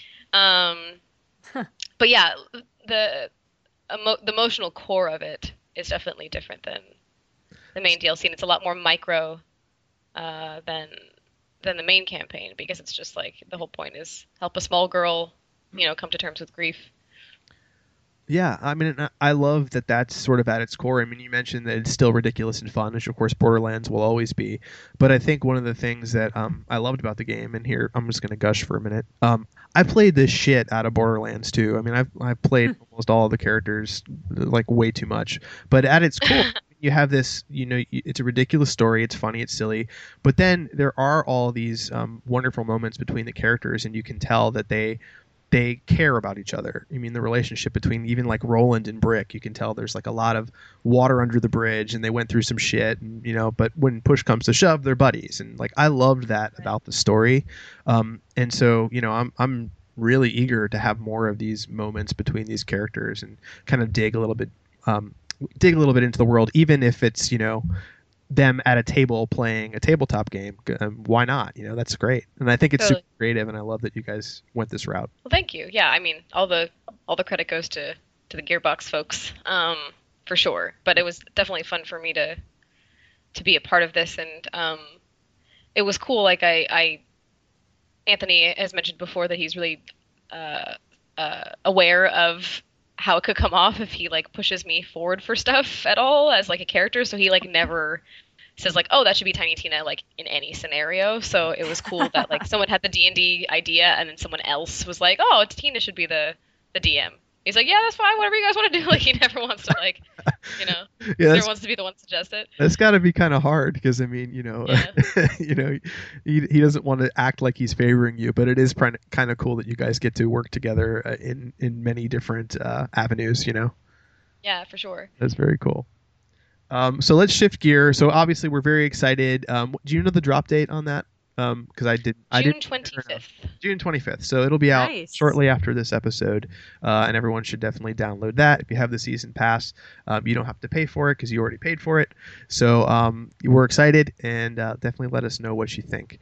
But yeah, the emotional core of it is definitely different than the main DLC, and it's a lot more micro than the main campaign, because it's just like the whole point is help a small girl, come to terms with grief. Yeah, I mean, I love that that's sort of at its core. I mean, you mentioned that it's still ridiculous and fun, which of course Borderlands will always be. But I think one of the things that I loved about the game, and here I'm just going to gush for a minute. I played this shit out of Borderlands 2. I mean, I've played almost all of the characters, like way too much. But at its core, you have this, it's a ridiculous story. It's funny, it's silly. But then there are all these wonderful moments between the characters, and you can tell that they care about each other. I mean, the relationship between even like Roland and Brick, you can tell there's like a lot of water under the bridge, and they went through some shit, and but when push comes to shove, they're buddies. And like, I loved that about the story. And so, I'm really eager to have more of these moments between these characters and kind of dig a little bit into the world, even if it's, them at a table playing a tabletop game. Why not? That's great. And I think it's super creative, and I love that you guys went this route. Well, thank you. Yeah, I mean, all the credit goes to the Gearbox folks, for sure. But it was definitely fun for me to be a part of this, and it was cool. Like Anthony has mentioned before that he's really aware of how it could come off if he like pushes me forward for stuff at all as like a character. So he like never says like, oh, that should be Tiny Tina, like in any scenario. So it was cool that like someone had the D&D idea, and then someone else was like, oh, Tina should be the DM. He's like, yeah, that's fine, whatever you guys want to do. Like, he never wants to like, never wants to be the one to suggest it. That's got to be kind of hard, because I mean, he doesn't want to act like he's favoring you, but it is kind of cool that you guys get to work together in many different avenues. Yeah, for sure. That's very cool. So let's shift gear. So obviously we're very excited. Do you know the drop date on that? Because I didn't. June 25th. June 25th. So it'll be out shortly after this episode, and everyone should definitely download that. If you have the season pass, you don't have to pay for it because you already paid for it. So we're excited, and definitely let us know what you think.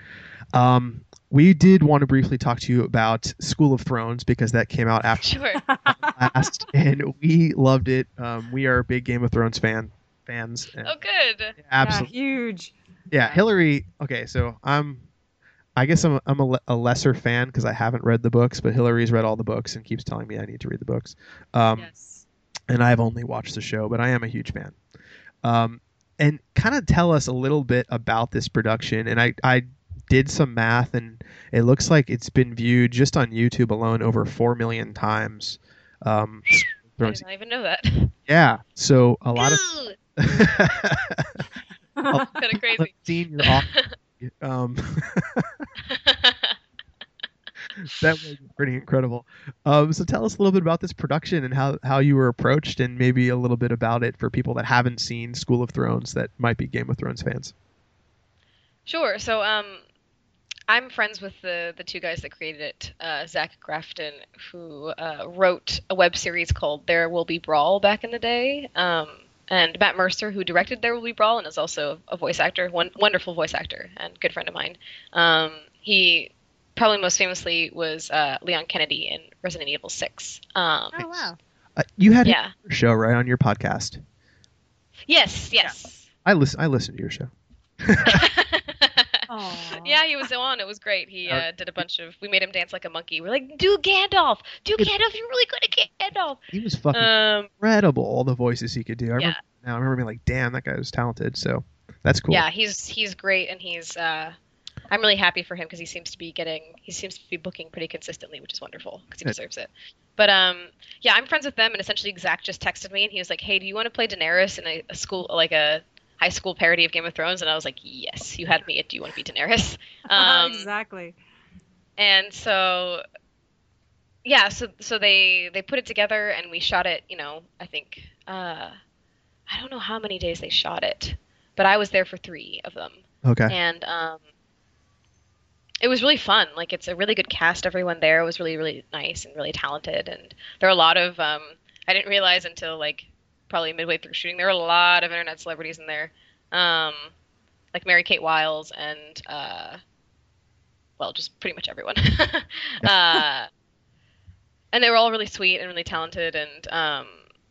We did want to briefly talk to you about School of Thrones, because that came out after last, and we loved it. We are big Game of Thrones fans. Oh, good. Yeah, absolutely. Yeah, huge. Yeah, Hillary. Okay, so I guess I'm a lesser fan because I haven't read the books, but Hillary's read all the books and keeps telling me I need to read the books. Yes. And I've only watched the show, but I am a huge fan. And kind of tell us a little bit about this production. And I did some math, and it looks like it's been viewed just on YouTube alone over 4 million times. I didn't even know that. Yeah, so a lot of kind of crazy. Seen That was pretty incredible. So tell us a little bit about this production and how you were approached, and maybe a little bit about it for people that haven't seen School of Thrones that might be Game of Thrones fans. Sure. So I'm friends with the two guys that created it, Zach Grafton, who wrote a web series called There Will Be Brawl back in the day, and Matt Mercer, who directed There Will Be Brawl and is also a voice actor, wonderful voice actor and good friend of mine. He probably most famously was Leon Kennedy in Resident Evil 6. Oh, wow. You had Yeah. a show, right, on your podcast? Yes. I listen to your show. Aw. Yeah, he was on. It was great. He did a bunch of. We made him dance like a monkey. We're like, do Gandalf. You're really good at Gandalf. He was fucking incredible. All the voices he could do. I remember being like, damn, that guy was talented. So that's cool. Yeah, he's great, and he's. I'm really happy for him because he seems to be booking pretty consistently, which is wonderful because he deserves it. But yeah, I'm friends with them, and essentially Zach just texted me, and he was like, "Hey, do you want to play Daenerys in a school like a high school parody of Game of Thrones?" And I was like, "Yes, you had me at Do you want to be Daenerys?" Exactly. And so, yeah, so they put it together, and we shot it. I think I don't know how many days they shot it, but I was there for 3 of them. Okay. And it was really fun. Like, it's a really good cast. Everyone there was really, really nice and really talented. And there are a lot of I didn't realize until like probably midway through shooting, there were a lot of internet celebrities in there, like Mary-Kate Wiles and well, just pretty much everyone. And they were all really sweet and really talented. And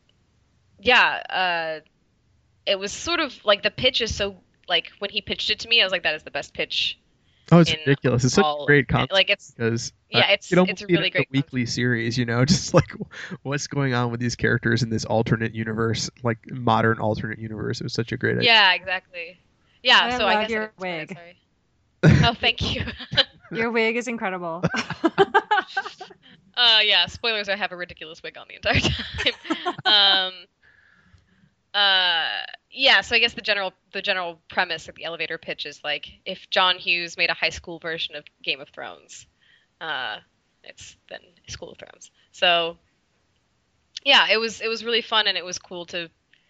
it was sort of like the pitch is so like when he pitched it to me, I was like, that is the best pitch. Oh, it's ridiculous. It's such a great concept. Like it's because it's it almost a really great weekly series, just like what's going on with these characters in this alternate universe, like modern alternate universe. It was such a great idea. Yeah, exactly. Yeah, I so love I guess your that's wig. Sorry. Oh, thank you. Your wig is incredible. Yeah, spoilers, I have a ridiculous wig on the entire time. Yeah, so I guess the general premise of the elevator pitch is like if John Hughes made a high school version of Game of Thrones, it's then School of Thrones. So yeah, it was really fun, and it was cool to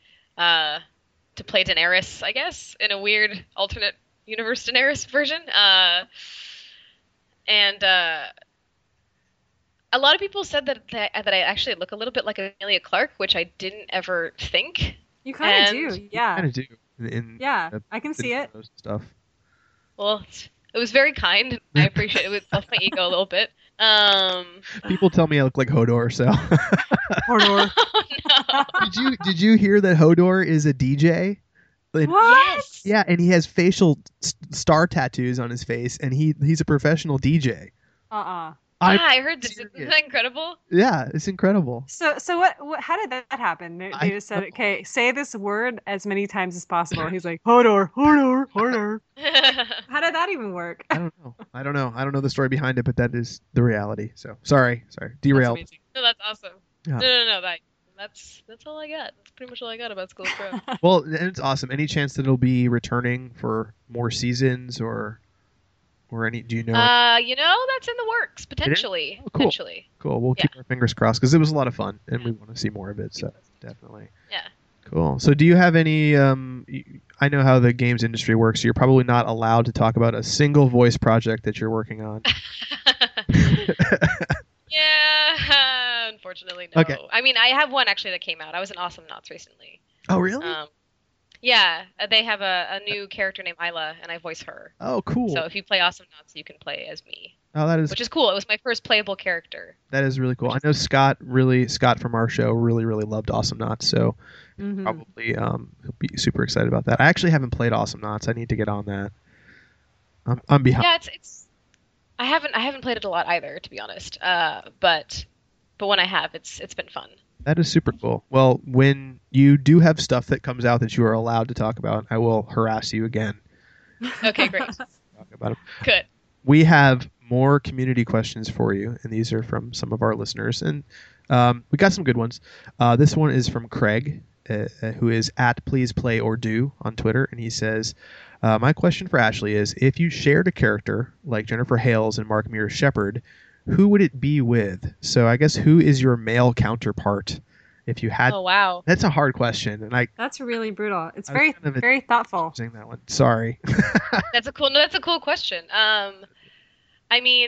play Daenerys, I guess, in a weird alternate universe Daenerys version. And a lot of people said that I actually look a little bit like Amelia Clark, which I didn't ever think. You kind of do, yeah. Kind of do. I can see it. Stuff. Well, it was very kind. I appreciate it. It would buff my ego a little bit. People tell me I look like Hodor, so. Hodor. Oh, no. Did you hear that Hodor is a DJ? What? Yes. Yeah, and he has facial star tattoos on his face, and he's a professional DJ. Yeah, I heard this. Isn't that incredible? Yeah, it's incredible. So what? How did that happen? They just said, "Okay, say this word as many times as possible." He's like, "Hodor, Hodor, Hodor." How did that even work? I don't know. I don't know the story behind it, but that is the reality. So sorry, derailed. No, that's awesome. Yeah. No. That's all I got. That's pretty much all I got about School of Thrones. Well, and it's awesome. Any chance that it'll be returning for more seasons or any? Do you know? That's in the works potentially. Oh, cool. Potentially. Cool. We'll keep our fingers crossed because it was a lot of fun, and we want to see more of it. So definitely. Yeah. Cool. So do you have any? I know how the games industry works. So you're probably not allowed to talk about a single voice project that you're working on. Yeah. Unfortunately, no. Okay. I mean, I have one actually that came out. I was in Awesome Knots recently. Oh, really? Yeah, they have a new character named Isla, and I voice her. Oh, cool. So if you play Awesome Knots, you can play as me. Oh, which is cool. It was my first playable character. That is really cool. I know Scott from our show really loved Awesome Knots, so probably he'll be super excited about that. I actually haven't played Awesome Knots. I need to get on that. I'm behind. Yeah, it's. I haven't played it a lot either, to be honest. But when I have, it's been fun. That is super cool. Well, when you do have stuff that comes out that you are allowed to talk about, I will harass you again. Okay, great. Talk about it. Good. We have more community questions for you, and these are from some of our listeners, and we got some good ones. This one is from Craig, who is at Please Play or Do on Twitter, and he says, my question for Ashley is, if you shared a character like Jennifer Hales and Mark Mears Shepard, who would it be with? So I guess who is your male counterpart? If you had, Oh wow. that's a hard question, and That's really brutal. It's I was very, kind of very thoughtful. saying that one. Sorry. That's a cool question. I mean,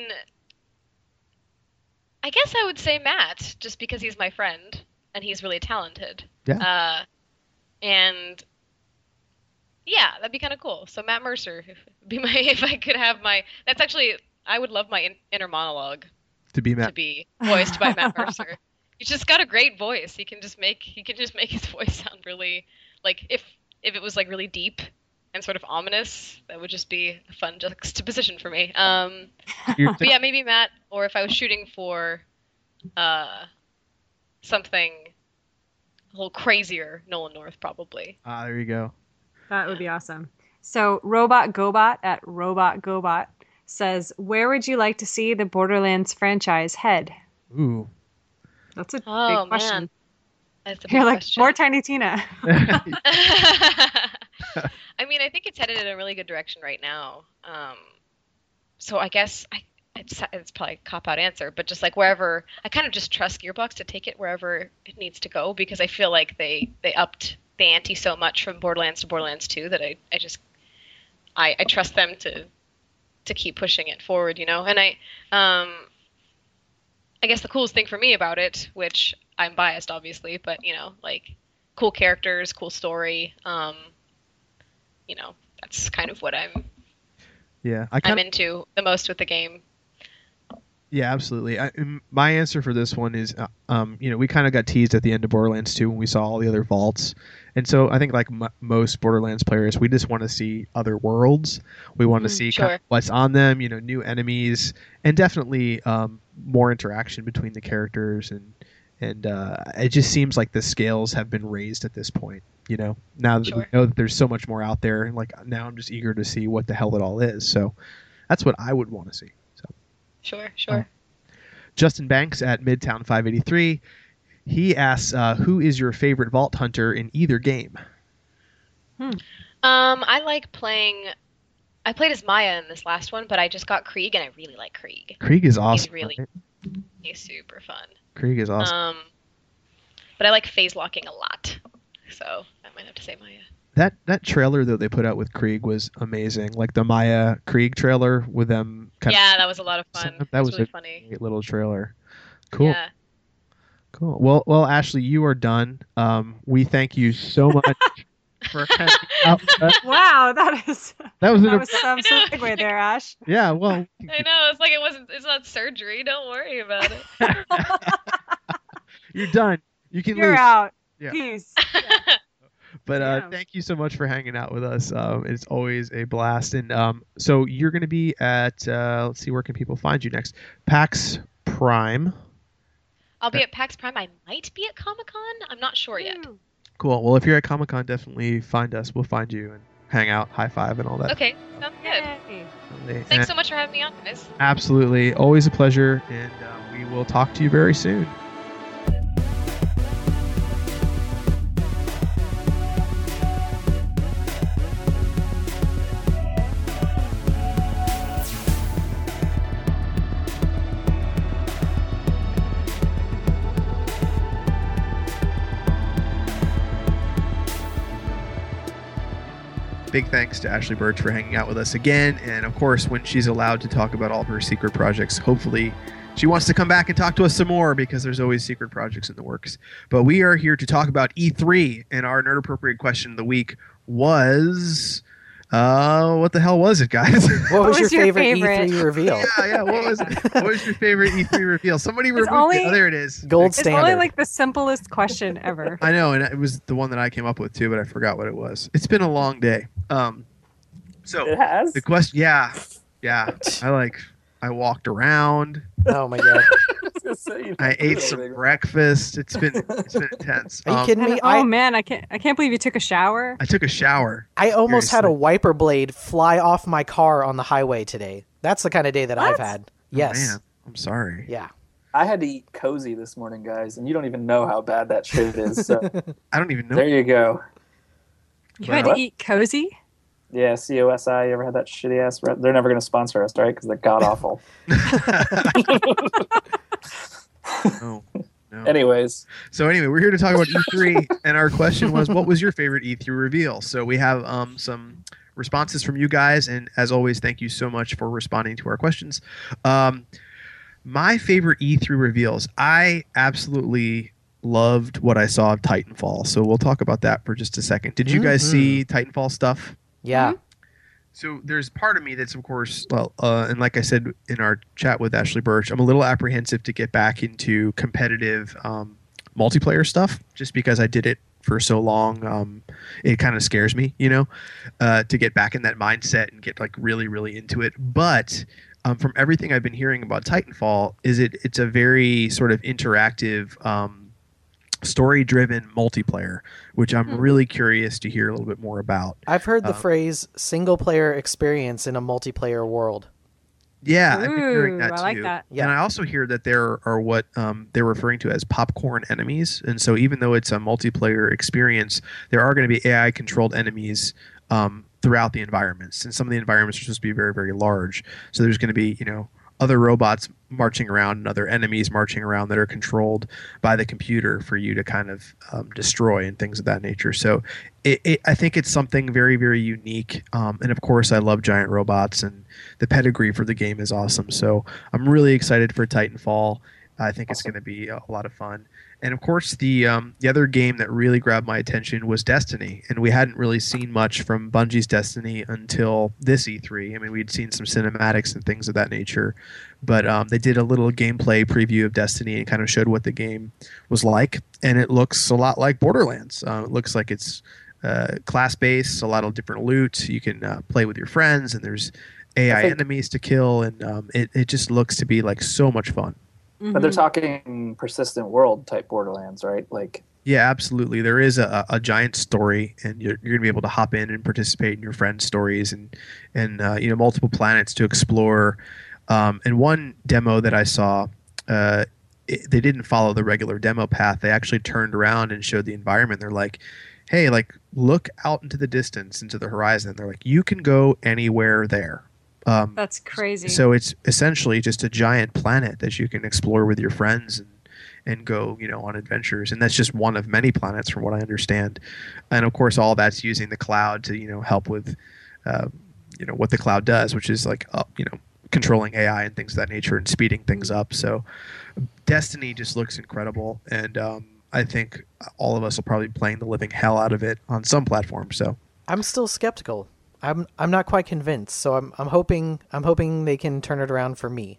I guess I would say Matt, just because he's my friend and he's really talented. Yeah. And yeah, that'd be kind of cool. So Matt Mercer would be my if I could have my. That's actually I would love my inner monologue To be to Matt. be voiced by Matt Mercer. He's just got a great voice. He can just make his voice sound really like if it was like really deep and sort of ominous, that would just be a fun juxtaposition for me. But yeah, maybe Matt, or if I was shooting for something a little crazier, Nolan North probably. There you go. That would be awesome. So Robot Gobot at Robot Gobot says, where would you like to see the Borderlands franchise head? Ooh. That's a Oh big question. man, that's a big You're like, question. more Tiny Tina. I mean, I think it's headed in a really good direction right now. So I guess it's probably a cop-out answer, but just like wherever, I kind of just trust Gearbox to take it wherever it needs to go, because I feel like they upped the ante so much from Borderlands to Borderlands 2 that I trust them to keep pushing it forward, you know? And I guess the coolest thing for me about it, which I'm biased obviously, but you know, like cool characters, cool story, you know, that's kind of what I'm into the most with the game. Yeah, absolutely. My answer for this one is, we kind of got teased at the end of Borderlands 2 when we saw all the other vaults. And so I think like most Borderlands players, we just want to see other worlds. We want to see kind of what's on them, new enemies, and definitely more interaction between the characters. And it just seems like the scales have been raised at this point, now that we know that there's so much more out there. And like now I'm just eager to see what the hell it all is. So that's what I would want to see. Sure. Justin Banks at Midtown 583. He asks, who is your favorite Vault Hunter in either game? I like playing... I played as Maya in this last one, but I just got Krieg, and I really like Krieg. Krieg is awesome. He's super fun. Krieg is awesome. But I like phase locking a lot, so I might have to say Maya. That trailer that they put out with Krieg was amazing. Like the Maya Krieg trailer with them. That was a lot of fun. That was really a funny. Great little trailer. Cool. Yeah. Cool. Well, Ashley, you are done. We thank you so much for hanging out with us. Wow, that was some segue there, Ash. Yeah, well, I know. It's like it's not surgery. Don't worry about it. You're done. You're leave. Out. Yeah. Peace. But thank you so much for hanging out with us. It's always a blast. And so you're going to be at, let's see, where can people find you next? PAX Prime. I'll be at PAX Prime. I might be at Comic-Con. I'm not sure yet. Cool. Well, if you're at Comic-Con, definitely find us. We'll find you and hang out, high five, and all that. Okay, sounds good. Thanks so much for having me on, guys. Absolutely. Always a pleasure. And we will talk to you very soon. Big thanks to Ashley Birch for hanging out with us again. And of course, when she's allowed to talk about all of her secret projects, hopefully she wants to come back and talk to us some more, because there's always secret projects in the works. But we are here to talk about E3, and our nerd appropriate question of the week was, what the hell was it, guys? What was your favorite E3 reveal? Yeah. What was your favorite E3 reveal? Somebody removed it. Oh, there it is. Gold standard. It's only like the simplest question ever. I know, and it was the one that I came up with too, but I forgot what it was. It's been a long day. So it has? The question, yeah. I walked around. Oh my god! I ate some breakfast. It's been intense. Are you kidding me? Oh man, I can't believe you took a shower. I took a shower. I almost had a wiper blade fly off my car on the highway today. That's the kind of day that I've had. Yes. Oh, man. I'm sorry. Yeah. I had to eat cozy this morning, guys, and you don't even know how bad that shit is. So I don't even know. there you go. You had to What? eat cozy? Yeah, COSI. You ever had that shitty ass? They're never going to sponsor us, right? Because they're god awful. No. Anyways, So anyway, we're here to talk about E3, and our question was, what was your favorite E3 reveal? So we have some responses from you guys, and as always, thank you so much for responding to our questions. My favorite E3 reveals, I absolutely loved what I saw of Titanfall. So we'll talk about that for just a second. Did you guys see Titanfall stuff? Yeah. So there's part of me that's, of course, well, and like I said in our chat with Ashley Birch, I'm a little apprehensive to get back into competitive multiplayer stuff, just because I did it for so long. It kind of scares me, to get back in that mindset and get like really, really into it. But from everything I've been hearing about Titanfall, it's a very sort of interactive, story-driven multiplayer, which I'm really curious to hear a little bit more about. I've heard the phrase single-player experience in a multiplayer world. Yeah, I've been hearing that I too. like that. Yeah. And I also hear that there are what they're referring to as popcorn enemies. And so even though it's a multiplayer experience, there are going to be AI-controlled enemies throughout the environments. And some of the environments are supposed to be very, very large. So there's going to be, other robots marching around and other enemies marching around that are controlled by the computer for you to kind of destroy and things of that nature. So I think it's something very, very unique. And of course, I love giant robots, and the pedigree for the game is awesome. So I'm really excited for Titanfall. I think it's going to be a lot of fun. And of course, the other game that really grabbed my attention was Destiny, and we hadn't really seen much from Bungie's Destiny until this E3. I mean, we'd seen some cinematics and things of that nature, but they did a little gameplay preview of Destiny and kind of showed what the game was like, and it looks a lot like Borderlands. It looks like it's class-based, a lot of different loot. You can play with your friends, and there's AI enemies to kill, and it just looks to be like so much fun. but they're talking persistent world type Borderlands, right? Like, yeah, absolutely. There is a giant story, and you're going to be able to hop in and participate in your friends' stories, and multiple planets to explore. And one demo that I saw, they didn't follow the regular demo path. They actually turned around and showed the environment. They're like, hey, like, look out into the distance, into the horizon. They're like, you can go anywhere there. That's crazy. So it's essentially just a giant planet that you can explore with your friends and go, on adventures. And that's just one of many planets from what I understand. And of course, all that's using the cloud to, help with, what the cloud does, which is like, controlling AI and things of that nature and speeding things up. So Destiny just looks incredible. And I think all of us will probably be playing the living hell out of it on some platform. So I'm still skeptical. I'm not quite convinced, so I'm hoping they can turn it around for me.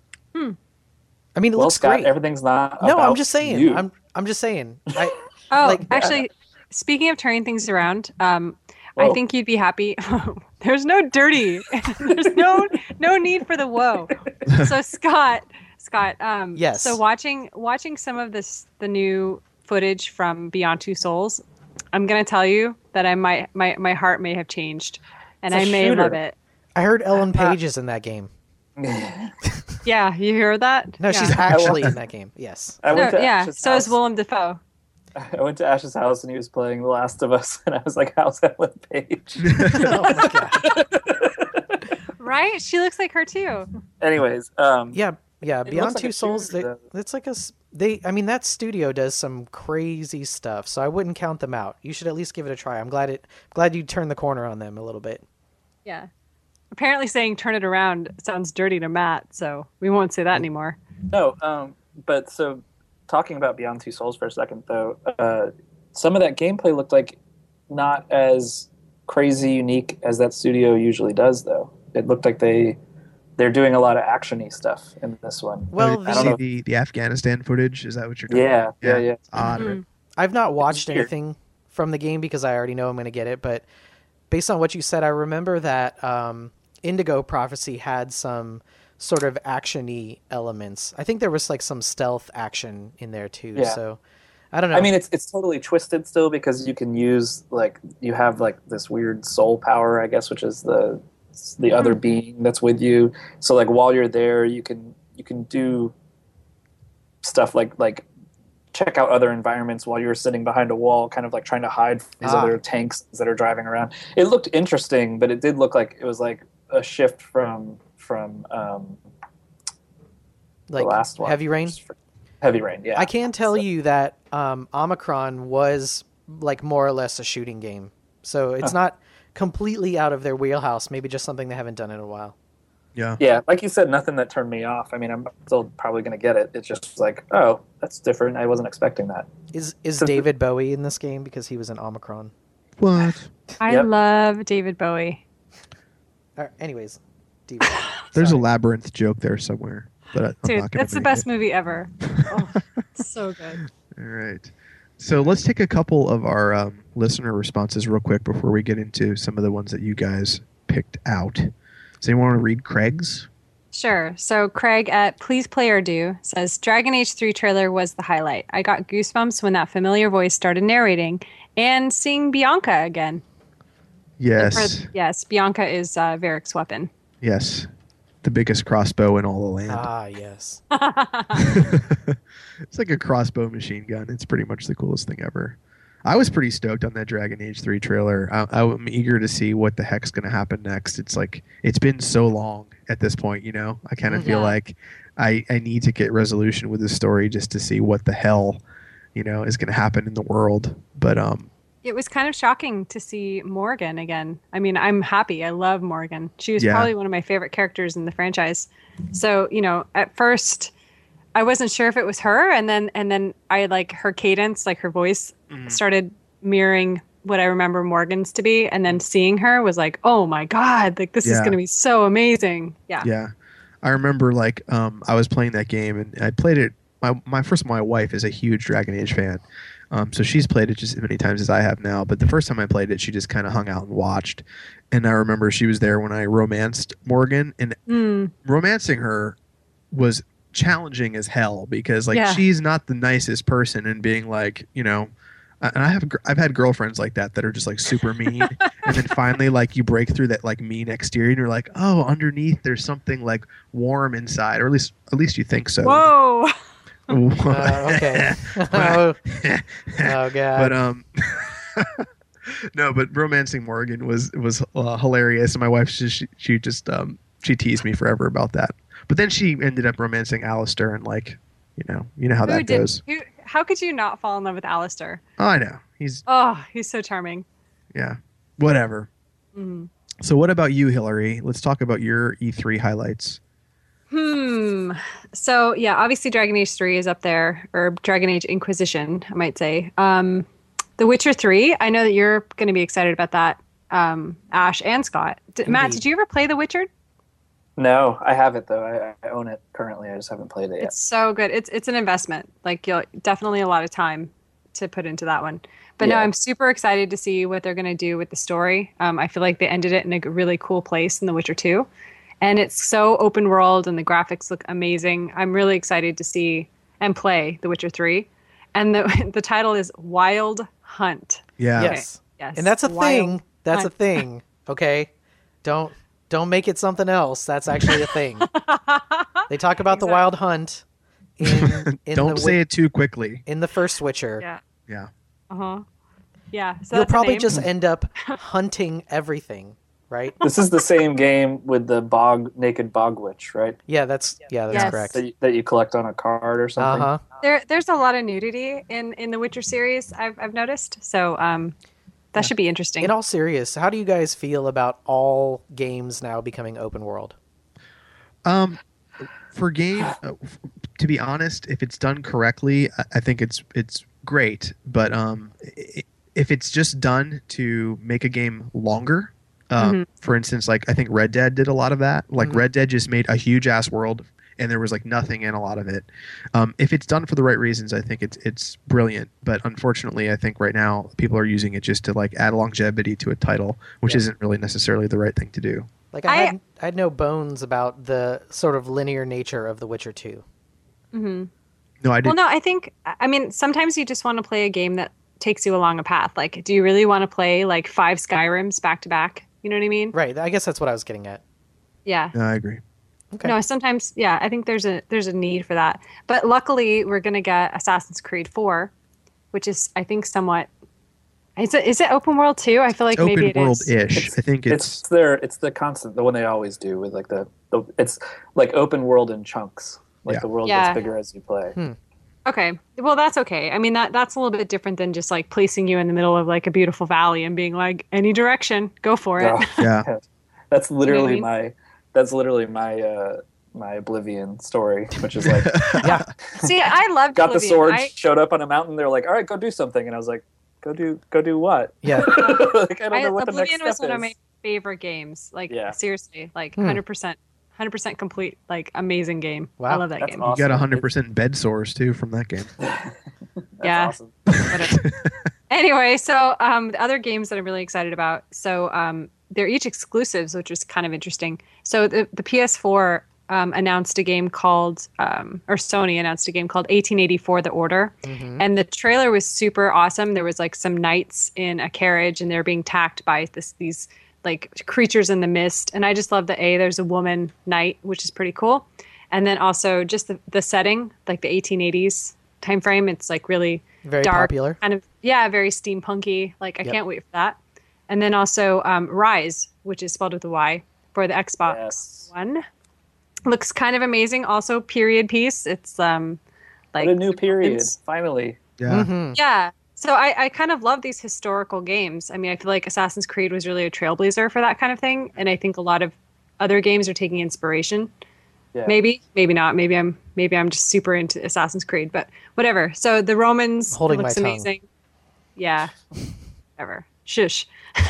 I mean, it looks Scott, great. everything's not. No, about I'm just saying. you. I'm just saying. Actually, speaking of turning things around, I think you'd be happy. There's no dirty. There's no need for the whoa. So Scott, yes. So watching some of the new footage from Beyond Two Souls, I'm gonna tell you that my heart may have changed, and I may love it. I heard Ellen Page is in that game. Yeah, you heard that? No, yeah. she's actually in that game. Yes. I went to yeah. Ash's So house. is Willem Dafoe. I went to Ash's house and he was playing The Last of Us, and I was like, "How's Ellen Page?" Oh my god. Right? She looks like her too. Anyways, Yeah. Beyond looks like Two a Souls, shooter, it's like that studio does some crazy stuff, so I wouldn't count them out. You should at least give it a try. I'm glad you turned the corner on them a little bit. Yeah. Apparently saying turn it around sounds dirty to Matt, so we won't say that anymore. no, but so talking about Beyond Two Souls for a second, though, some of that gameplay looked like not as crazy unique as that studio usually does, though. It looked like they're doing a lot of action-y stuff in this one. Well, did you see the Afghanistan footage? Is that what you're talking about? Yeah. It's odd. Mhm. I've not watched weird. anything from the game because I already know I'm going to get it, but based on what you said, I remember that Indigo Prophecy had some sort of action-y elements. I think there was like some stealth action in there too. Yeah. So I don't know. I mean, it's totally twisted still because you can use you have this weird soul power, I guess, which is the other being that's with you. So while you're there, you can do stuff like check out other environments while you're sitting behind a wall, kind of like trying to hide from these other tanks that are driving around. It looked interesting, but it did look like it was like a shift from Like the last one. Heavy Rain? Heavy Rain, yeah. I can tell you that Omicron was like more or less a shooting game. So it's not completely out of their wheelhouse, maybe just something they haven't done in a while. Yeah. Yeah, like you said, nothing that turned me off. I mean, I'm still probably going to get it. It's just like, oh, that's different. I wasn't expecting that. Is David Bowie in this game because he was in Omicron? What? I love David Bowie. Anyways, David. There's a Labyrinth joke there somewhere, but I'm Dude, not going to. that's the best movie ever. Oh, so good. All right. So let's take a couple of our listener responses real quick before we get into some of the ones that you guys picked out. Does anyone want to read Craig's? Sure. So Craig at Please Play or Do says, Dragon Age 3 trailer was the highlight. I got goosebumps when that familiar voice started narrating and seeing Bianca again. Yes. Yes, Bianca is Varric's weapon. Yes. The biggest crossbow in all the land. Ah, yes. It's like a crossbow machine gun. It's pretty much the coolest thing ever. I was pretty stoked on that Dragon Age 3 trailer. I'm eager to see what the heck's going to happen next. It's like, it's been so long at this point, you know? I kind of feel like I need to get resolution with this story just to see what the hell, you know, is going to happen in the world. But it was kind of shocking to see Morgan again. I mean, I'm happy. I love Morgan. She was probably one of my favorite characters in the franchise. So, you know, at first I wasn't sure if it was her, and then I like her cadence, like her voice started mirroring what I remember Morgan's to be, and then seeing her was like, oh my god, like this is going to be so amazing. Yeah. I remember like I was playing that game and I played it. My wife is a huge Dragon Age fan, so she's played it just as many times as I have now. But the first time I played it, she just kind of hung out and watched. And I remember she was there when I romanced Morgan, and romancing her was challenging as hell because like she's not the nicest person, and being like, you know. And I've had girlfriends like that are just like super mean, and then finally like you break through that like mean exterior, and you're like, oh, underneath there's something like warm inside, or at least you think so. Whoa. Okay. Oh god. But no, but romancing Morgan was hilarious, and my wife she teased me forever about that. But then she ended up romancing Alistair, and like, you know how that goes. How could you not fall in love with Alistair? Oh, I know. He's so charming. Yeah. Whatever. Mm-hmm. So what about you, Hillary? Let's talk about your E3 highlights. So yeah, obviously Dragon Age 3 is up there, or Dragon Age Inquisition, I might say. The Witcher 3, I know that you're going to be excited about that, Ash and Scott. Matt, did you ever play The Witcher? No, I haven't though. I own it currently. I just haven't played it yet. It's so good. It's an investment. Like, you'll definitely a lot of time to put into that one. But no, I'm super excited to see what they're going to do with the story. I feel like they ended it in a really cool place in The Witcher 2. And it's so open world and the graphics look amazing. I'm really excited to see and play The Witcher 3. And the title is Wild Hunt. Yeah. Yes. Okay. Yes. And that's a thing. Hunt. That's a thing. Okay. Don't make it something else. That's actually a thing. They talk about the Wild Hunt in Don't say it too quickly. In the first Witcher. Yeah. Yeah. Uh-huh. Yeah. So you'll probably just end up hunting everything, right? This is the same game with the naked bog witch, right? Yeah, that's correct. That you collect on a card or something. Uh-huh. There's a lot of nudity in the Witcher series, I've noticed. So that should be interesting. In all seriousness, how do you guys feel about all games now becoming open world? For game, to be honest, if it's done correctly, I think it's great. But if it's just done to make a game longer, for instance, like I think Red Dead did a lot of that. Like Red Dead just made a huge ass world, and there was like nothing in a lot of it. If it's done for the right reasons, I think it's brilliant. But unfortunately, I think right now people are using it just to like add longevity to a title, which isn't really necessarily the right thing to do. Like I had no bones about the sort of linear nature of The Witcher 2. Mm-hmm. No, I didn't. Well, no, I mean, sometimes you just want to play a game that takes you along a path. Like, do you really want to play like 5 Skyrims back to back? You know what I mean? Right. I guess that's what I was getting at. Yeah. No, I agree. Okay. No, sometimes, yeah, I think there's a need for that. But luckily, we're gonna get Assassin's Creed 4, which is, I think, somewhat. Is it open world too? I feel like maybe Open it world is. ish. I think it's It's the constant, the one they always do with like the it's like open world in chunks. Like Yeah. the world Yeah. gets bigger as you play. Okay, well that's okay. I mean that's a little bit different than just like placing you in the middle of like a beautiful valley and being like any direction, go for it. Oh, yeah. That's literally You know my Oblivion story, which is like Yeah. See, I loved got the Oblivion. sword, showed up on a mountain. They're like, all right, go do something, and I was like, go do what? Yeah. Like, I don't know what the next Oblivion was step one of is. my favorite games. Like Yeah. seriously, like 100% complete, like amazing game. I Wow. love that That's game. awesome. You got 100% bed sores too from that game. That's Yeah. awesome. Whatever. Anyway, so the other games that I'm really excited about. So they're each exclusives, which is kind of interesting. So the PS4 announced a game called, or Sony announced a game called 1884: The Order, and the trailer was super awesome. There was like some knights in a carriage, and they're being attacked by these like creatures in the mist. And I just love that there's a woman knight, which is pretty cool. And then also just the setting, like the 1880s time frame. It's like really Very dark, popular. kind of very steampunky. Like I can't wait for that. And then also Rise, which is spelled with a Y, for the Xbox Yes. One. Looks kind of amazing. Also period piece. It's like What a new period! it's- Finally, Yeah. Mhm. yeah. So I kind of love these historical games. I mean, I feel like Assassin's Creed was really a trailblazer for that kind of thing, and I think a lot of other games are taking inspiration. yeah. Maybe not. Maybe I'm just super into Assassin's Creed, but whatever. So the Romans Holding looks my tongue. amazing. Yeah. Whatever. Shush.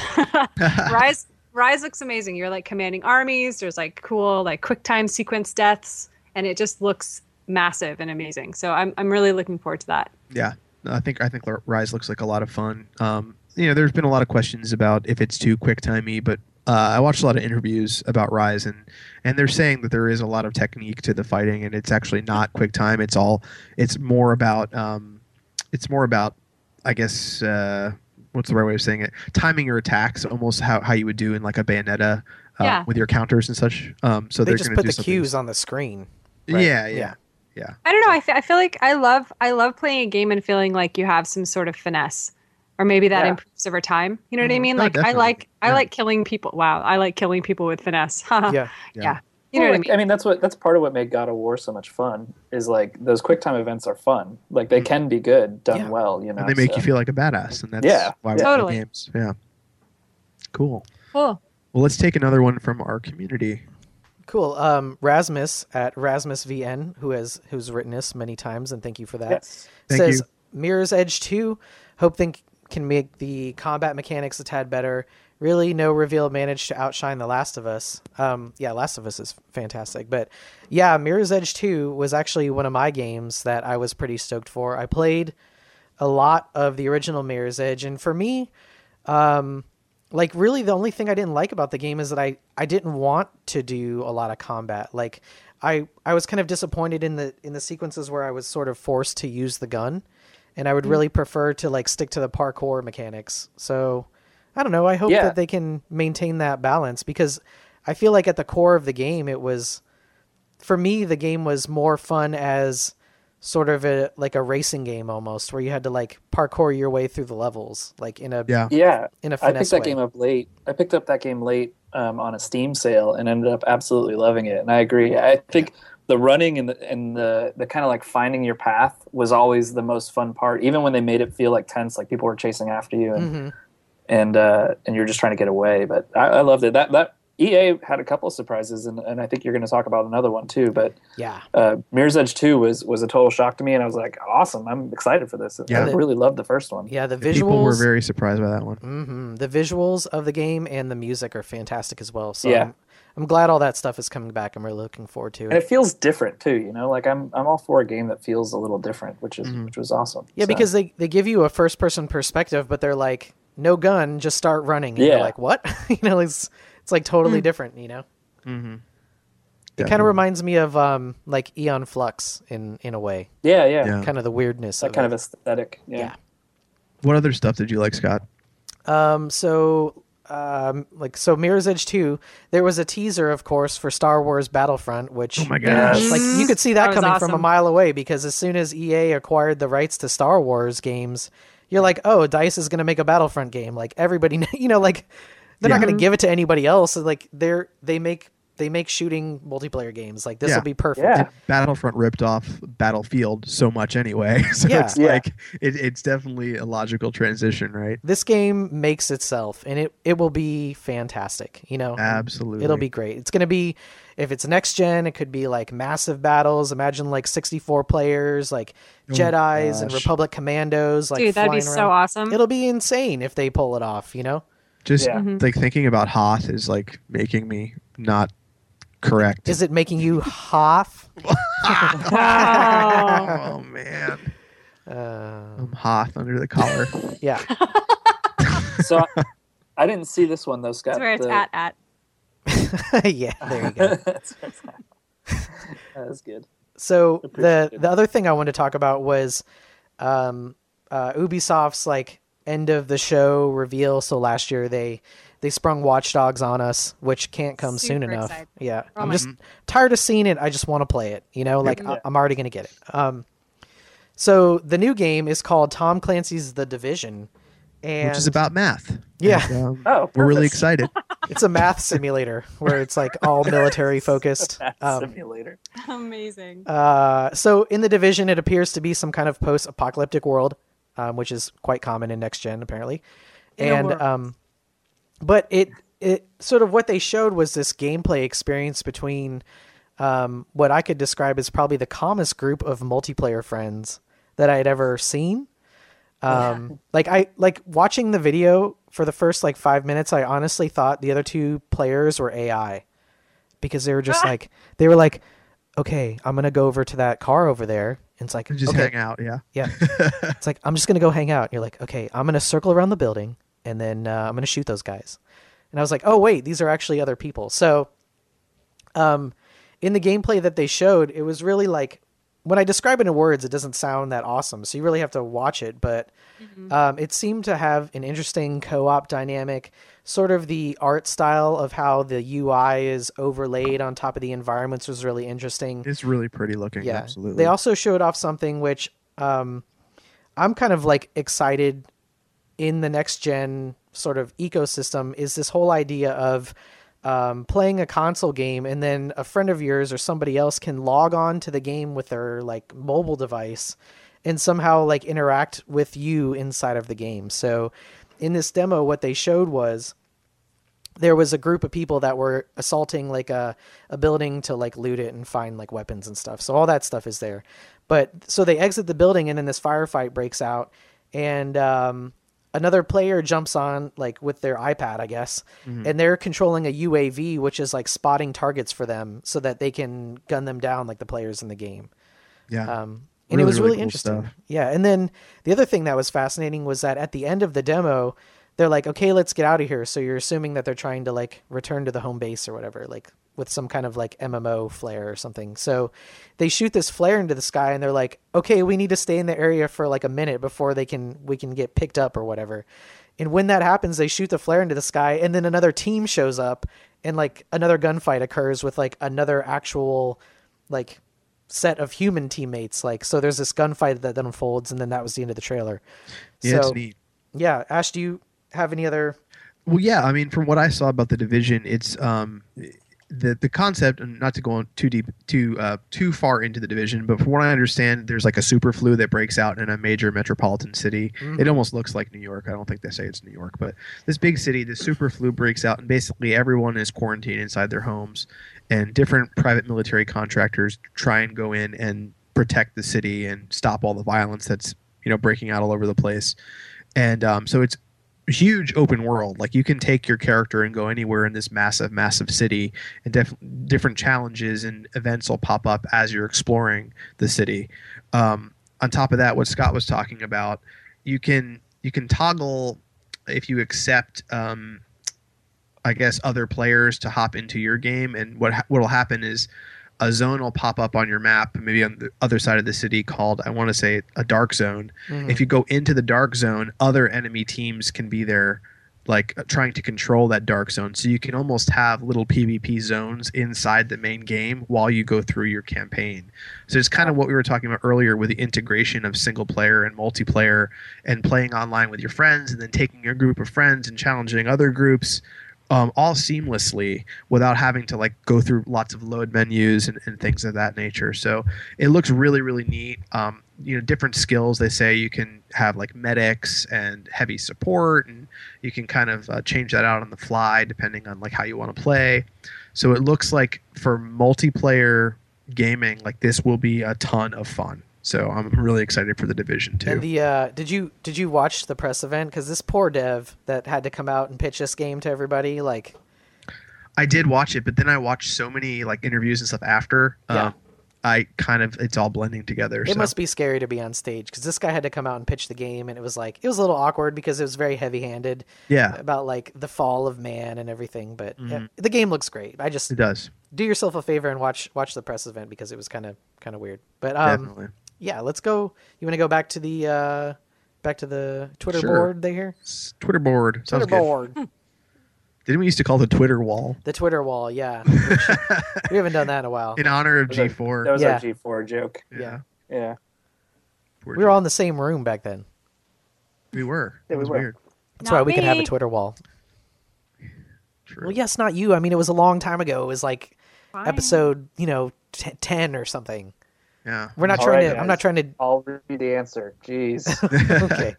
Rise looks amazing. You're like commanding armies. There's like cool like quick time sequence deaths, and it just looks massive and amazing. So I'm really looking forward to that. Yeah, I think Rise looks like a lot of fun. There's been a lot of questions about if it's too quick timey, but I watched a lot of interviews about Rise, and they're saying that there is a lot of technique to the fighting, and it's actually not quick time. It's more about I guess what's the right way of saying it? Timing your attacks, almost how you would do in like a Bayonetta Yeah. with your counters and such. So They they're just gonna put do the something- cues on the screen. right? Yeah. I don't know. I feel like I love playing a game and feeling like you have some sort of finesse, or maybe that Yeah. improves over time. You know what I mean? No, Like I definitely. like killing people. Wow, I like killing people with finesse. Yeah. Yeah. You know Well, what I like, mean? that's part of what made God of War so much fun. Is like those quick time events are fun. Like they can be good done Yeah. well. You know, And they make so. you feel like a badass, and that's Yeah. why we Totally. play games. Yeah. Cool. Cool. Well, let's take another one from our community. Cool. Rasmus at RasmusVN, who's written us many times, and thank you for that. Yes. Thank says you. Mirror's Edge 2, hope can make the combat mechanics a tad better. Really, no reveal managed to outshine The Last of Us. Last of Us is fantastic. But yeah, Mirror's Edge 2 was actually one of my games that I was pretty stoked for. I played a lot of the original Mirror's Edge, and for me, really the only thing I didn't like about the game is that I didn't want to do a lot of combat. Like I was kind of disappointed in the sequences where I was sort of forced to use the gun, and I would really prefer to like stick to the parkour mechanics. So I don't know. I hope that they can maintain that balance, because I feel like at the core of the game, for me, the game was more fun as sort of a racing game almost, where you had to like parkour your way through the levels, like in a Yeah, in a I picked finesse that way. game up late. I picked up that game late on a Steam sale and ended up absolutely loving it. And I agree. I think the running and the kind of like finding your path was always the most fun part, even when they made it feel like tense, like people were chasing after you and you're just trying to get away. But I loved it. That EA had a couple of surprises, and I think you're going to talk about another one too. But Yeah. Mirror's Edge 2 was a total shock to me, and I was like, awesome, I'm excited for this. Yeah. I really loved the first one. Yeah, the People were visuals. very surprised by that one. The visuals of the game and the music are fantastic as well. So Yeah. I'm glad all that stuff is coming back. I'm really looking forward to And it. it feels different too, you know. Like I'm all for a game that feels a little different, which was awesome. Yeah, So, because they give you a first person perspective, but they're like, no gun, just start running. And you're Yeah. like, what? It's like totally different, you know? Mm-hmm. It kind of reminds me of like Eon Flux in a way. yeah, Yeah. Kind of the weirdness that of kind it. of aesthetic. Yeah. What other stuff did you like, Scott? So like so Mirror's Edge 2, there was a teaser, of course, for Star Wars Battlefront, which Oh my gosh. like you could see that That was coming from a awesome. mile away, because as soon as EA acquired the rights to Star Wars games, you're like, oh, DICE is going to make a Battlefront game. Like everybody, like they're not Yeah. going to give it to anybody else. Like they make shooting multiplayer games. Like this Yeah. will be perfect. Yeah. And Battlefront ripped off Battlefield so much anyway. So Yeah. it's Yeah. like it's definitely a logical transition, right? This game makes itself, and it will be fantastic. Absolutely. It'll be great. It's going to be, if it's next gen, it could be like massive battles. Imagine like 64 players, like Jedis and gosh. Republic commandos, like Dude, that'd be flying so around. awesome. It'll be insane if they pull it off. Just Yeah. like thinking about Hoth is like making me not correct. Is it making you Hoth? Oh man. Uh, I'm Hoth under the collar. yeah. So I didn't see this one though, Scott. That's where it's The- at. Yeah, there you go. That's where it's at. That was good. So Appreciate it. the other thing I wanted to talk about was Ubisoft's like end of the show reveal. So last year they sprung Watch Dogs on us, which can't come soon Super enough. excited. Yeah, Oh I'm my- just tired of seeing it. I just want to play it. Like Yeah. I'm already gonna get it. So the new game is called Tom Clancy's The Division, and Which is about math. Yeah. And, Oh, we're really purpose. excited. it's a math simulator where it's like all military focused. Simulator. Amazing. So in The Division, it appears to be some kind of post-apocalyptic world, which is quite common in next gen apparently. And but it sort of what they showed was this gameplay experience between what I could describe as probably the calmest group of multiplayer friends that I had ever seen. Like watching the video for the first like 5 minutes, I honestly thought the other two players were AI, because they were just they were like, okay, I'm going to go over to that car over there. And it's like, Just okay, hang out, yeah. yeah. It's like, I'm just going to go hang out. And you're like, okay, I'm going to circle around the building, and then I'm going to shoot those guys. And I was like, oh, wait, these are actually other people. So in the gameplay that they showed, it was really like, when I describe it in words, it doesn't sound that awesome. So you really have to watch it. But it seemed to have an interesting co-op dynamic, sort of the art style of how the UI is overlaid on top of the environments was really interesting. It's really pretty looking. Yeah. Absolutely. They also showed off something which I'm kind of like excited in the next gen sort of ecosystem, is this whole idea of playing a console game, and then a friend of yours or somebody else can log on to the game with their like mobile device and somehow like interact with you inside of the game. So in this demo, what they showed was there was a group of people that were assaulting like a building to like loot it and find like weapons and stuff. So all that stuff is there. But so they exit the building, and then this firefight breaks out, and another player jumps on like with their iPad, I guess, and they're controlling a UAV, which is like spotting targets for them so that they can gun them down like the players in the game. Yeah. And it was really cool interesting. stuff. Yeah. And then the other thing that was fascinating was that at the end of the demo, they're like, okay, let's get out of here. So you're assuming that they're trying to like return to the home base or whatever, like with some kind of like MMO flare or something. So they shoot this flare into the sky, and they're like, okay, we need to stay in the area for like a minute before we can get picked up or whatever. And when that happens, they shoot the flare into the sky, and then another team shows up, and like another gunfight occurs with like another actual like set of human teammates. Like, so there's this gunfight that unfolds, and then that was the end of the trailer. Yeah, So it's neat. yeah, Ash, do you have any other? Well, yeah. I mean, from what I saw about the Division, it's the concept, and not to go on too far into the Division, but from what I understand, there's like a super flu that breaks out in a major metropolitan city. It almost looks like New York. I don't think they say it's New York, but this big city, the super flu breaks out, and basically everyone is quarantined inside their homes, and different private military contractors try and go in and protect the city and stop all the violence that's breaking out all over the place. And so it's huge open world. Like, you can take your character and go anywhere in this massive city, and different challenges and events will pop up as you're exploring the city. On top of that, what Scott was talking about, you can toggle if you accept I guess other players to hop into your game, and what'll happen is a zone will pop up on your map, maybe on the other side of the city, called, I want to say, a dark zone. If you go into the dark zone, other enemy teams can be there, like trying to control that dark zone. So you can almost have little PvP zones inside the main game while you go through your campaign. So it's kind of what we were talking about earlier with the integration of single player and multiplayer and playing online with your friends and then taking your group of friends and challenging other groups all seamlessly without having to like go through lots of load menus and things of that nature. So it looks really, really neat. Different skills. They say you can have like medics and heavy support, and you can kind of change that out on the fly depending on like how you want to play. So it looks like for multiplayer gaming, like this will be a ton of fun. So I'm really excited for the Division 2. And the did you watch the press event? Because this poor dev that had to come out and pitch this game to everybody, like. I did watch it, but then I watched so many like interviews and stuff after. Yeah. It's all blending together. It must be scary to be on stage because this guy had to come out and pitch the game, and it was a little awkward because it was very heavy-handed. Yeah. About like the fall of man and everything, but yeah, the game looks great. It does. Do yourself a favor and watch the press event because it was kind of weird. But Definitely. yeah, let's go. You want to go back to the Twitter board there? Twitter board. Sounds Twitter good. board. Didn't we used to call the Twitter wall? The Twitter wall, yeah. We haven't done that in a while. In honor of G4. That was Yeah. our G4 joke. Yeah. Yeah. Poor We were all in the same room back then. We were. Yeah, It we was were. weird. That's Not why we could have a me. Twitter wall. True. Well, yes, not you. I mean, it was a long time ago. It was like Fine. episode, 10 or something. Yeah. We're not All trying right, to. guys. I'm not trying to. I'll read the answer. Jeez. Okay.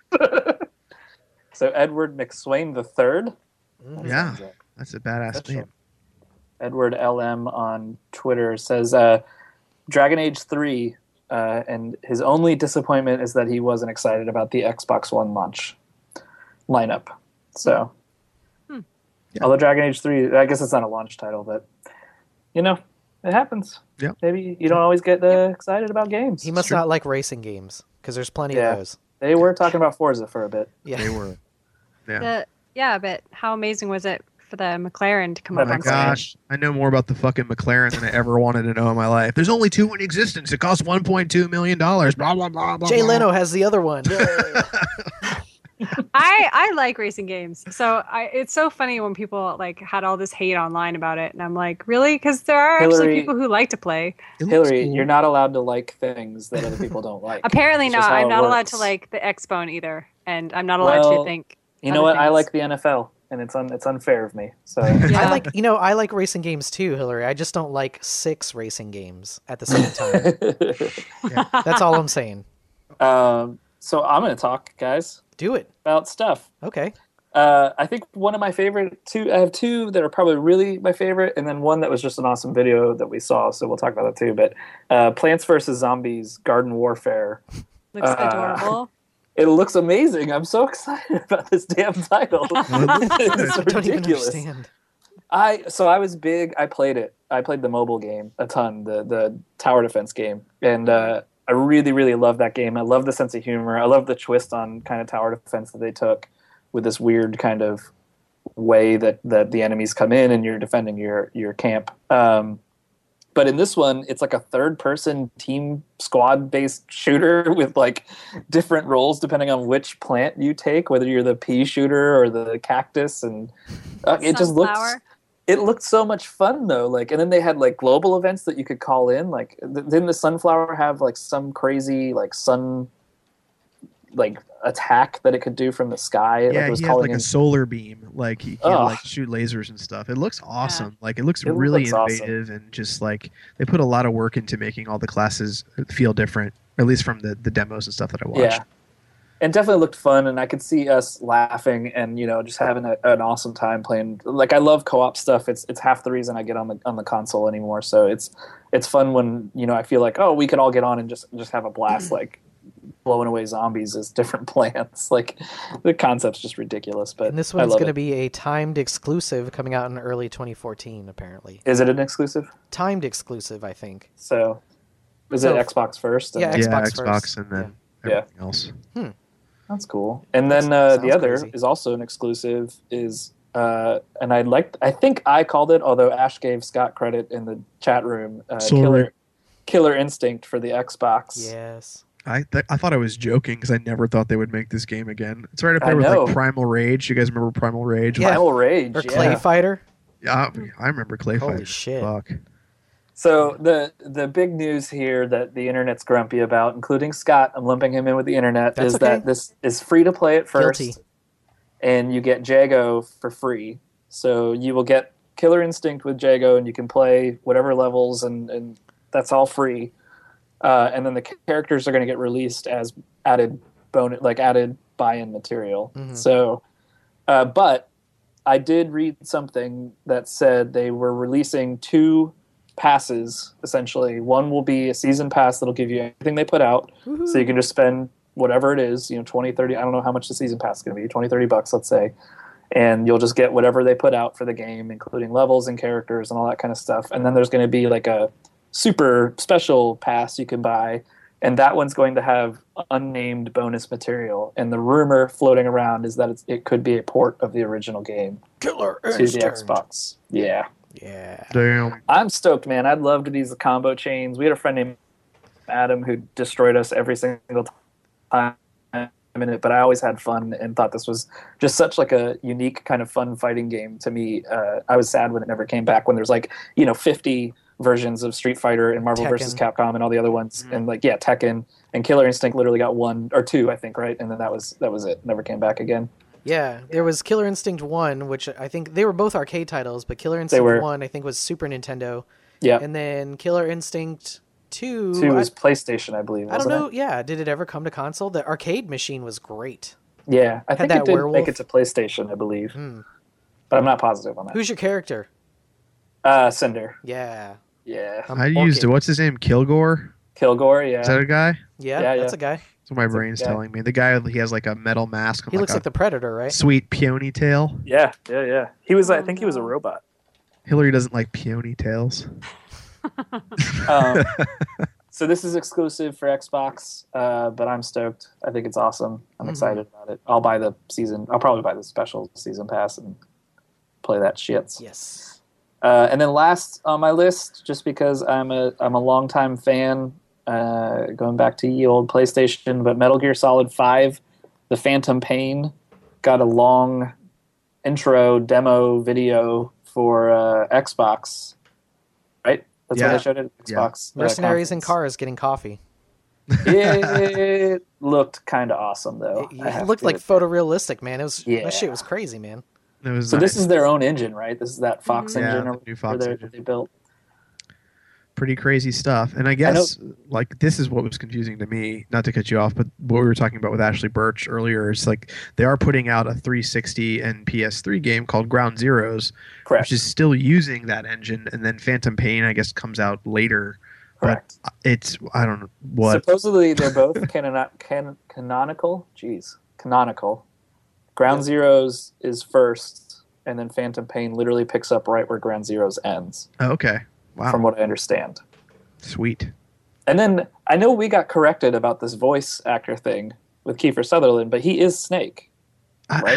So Edward McSwain III. Yeah. That's a badass That's name. Edward LM on Twitter says Dragon Age 3, and his only disappointment is that he wasn't excited about the Xbox One launch lineup. So, although Dragon Age 3, I guess it's not a launch title, but, it happens. Yep. Maybe you don't always get excited about games. He must not like racing games because there's plenty of those. They were talking about Forza for a bit. Yeah. They were. Yeah. But how amazing was it for the McLaren to come Oh up my on Gosh, stage? I know more about the fucking McLaren than I ever wanted to know in my life. There's only two in existence. It costs $1.2 million. Blah, blah, blah, blah, Jay blah. Leno has the other one. I like racing games, so it's so funny when people like had all this hate online about it, and I'm like, really? Because there are actually Hillary- people who like to play. It looks Hillary, cool. you're not allowed to like things that other people don't like. Apparently It's just not. how I'm it not allowed works. to like the X-Bone either, and I'm not allowed Well, to think. You know other what? I things. like the NFL, and it's unfair of me. So Yeah. I like racing games too, Hillary. I just don't like 6 racing games at the same time. That's all I'm saying. So I'm going to talk, guys, Do it. about stuff. Okay. I think one of my favorite two. I have two that are probably really my favorite, and then one that was just an awesome video that we saw. So we'll talk about that too. But Plants vs Zombies: Garden Warfare. Looks adorable. It looks amazing. I'm so excited about this damn title. It's I don't even ridiculous. understand. I was big. I played it. I played the mobile game a ton, the tower defense game, and I really, really love that game. I love the sense of humor. I love the twist on kind of tower defense that they took with this weird kind of way that the enemies come in and you're defending your camp. But in this one, it's like a third-person team squad-based shooter with like different roles depending on which plant you take, whether you're the pea shooter or the cactus, and it just looks. Sunflower. It looked so much fun though. Like, and then they had like global events that you could call in. Like, didn't the sunflower have like some crazy like sun like attack that it could do from the sky? Yeah, it was he has calling like in. a solar beam. Like he can Ugh. like shoot lasers and stuff. It looks awesome. Like it looks It really looks awesome. innovative and just like they put a lot of work into making all the classes feel different. At least from the demos and stuff that I watched. Yeah. And definitely looked fun, and I could see us laughing and just having an awesome time playing. Like, I love co-op stuff. It's half the reason I get on the console anymore. So it's fun when I feel like, oh, we could all get on and just have a blast, like blowing away zombies as different plants. Like, the concept's just ridiculous. But And this I one's love going to it. be a timed exclusive coming out in early 2014, apparently. Is it an exclusive? Timed exclusive, I think. So is So- it Xbox first? Yeah, Yeah, Xbox Xbox first. and then Yeah. everything else. That's cool. And then Sounds the other crazy. is also an exclusive. And I think I called it, although Ash gave Scott credit in the chat room. Sorry. Killer Instinct for the Xbox. Yes. I thought I was joking because I never thought they would make this game again. It's right up I there with know. like Primal Rage. You guys remember Primal Rage? Yeah. Primal Rage. Or yeah. Clay Fighter. Yeah, I remember Clay Holy Fighter. shit. Fuck. So the big news here that the internet's grumpy about, including Scott, I'm lumping him in with the internet, That's is okay. that this is free to play at first, Guilty. and you get Jago for free. So you will get Killer Instinct with Jago, and you can play whatever levels, and that's all free. And then the characters are going to get released as added added buy-in material. Mhm. So, but I did read something that said they were releasing 2 passes essentially. One will be a season pass that'll give you everything they put out, so you can just spend whatever it is, 20, 30, I don't know how much the season pass is going to be, 20, 30 bucks, let's say. And you'll just get whatever they put out for the game, including levels and characters and all that kind of stuff. And then there's going to be like a super special pass you can buy, and that one's going to have unnamed bonus material. And the rumor floating around is that it could be a port of the original game Killer to the Xbox. Yeah. Yeah. Damn. I'm stoked, man. I'd love to do these combo chains. We had a friend named Adam who destroyed us every single time in it, but I always had fun and thought this was just such like a unique kind of fun fighting game to me. I was sad when it never came back, when there's 50 versions of Street Fighter and Marvel Tekken. vs. Capcom and all the other ones, and Tekken and Killer Instinct literally got 1 or 2, I think, right? And then that was it. Never came back again. Yeah, there was Killer Instinct 1, which I think they were both arcade titles, but Killer Instinct 1 I think was Super Nintendo. Yeah. And then Killer Instinct 2 2 was PlayStation, I believe. I don't wasn't know. it? Yeah, did it ever come to console? The arcade machine was great. Yeah, I think that it did werewolf. make it to PlayStation, I believe, but I'm not positive on that. Who's your character? Cinder. Yeah. Yeah. I'm I used it. orchid. What's his name? Kilgore? Kilgore. Yeah. Is that a guy? Yeah, Yeah, that's yeah. a guy. That's what my brain's guy. telling me. The guy, he has like a metal mask. He looks like the Predator, right? sweet peony tail. Yeah. He was. I Oh, think he was a no. robot. Hillary doesn't like peony tails. So this is exclusive for Xbox, but I'm stoked. I think it's awesome. I'm excited about it. I'll buy the season. I'll probably buy the special season pass and play that shit. Yes. And then last on my list, just because I'm a longtime fan, going back to ye old PlayStation, but Metal Gear Solid 5, The Phantom Pain, got a long intro demo video for Xbox. Right? That's Yeah. what they showed at Xbox. Mercenaries in conference. cars getting coffee. It looked kind of awesome, though. I It have looked to like admit. photorealistic, man. It was Yeah. that shit was crazy, man. It was So this nice. is their own engine, right? This is that Fox Yeah, engine the or new Fox whatever engine. they built. Pretty crazy stuff. And I guess like this is what was confusing to me, not to cut you off, but what we were talking about with Ashley Birch earlier is like they are putting out a 360 and PS3 game called Ground Zeroes, Correct. which is still using that engine, and then Phantom Pain I guess comes out later. Correct. But it's I don't know what. Supposedly they're both canonical. Jeez, canonical. Ground Zeroes is first, and then Phantom Pain literally picks up right where Ground Zeroes ends, Oh, okay. Wow. from what I understand. Sweet. And then I know we got corrected about this voice actor thing with Kiefer Sutherland, but he is Snake, right?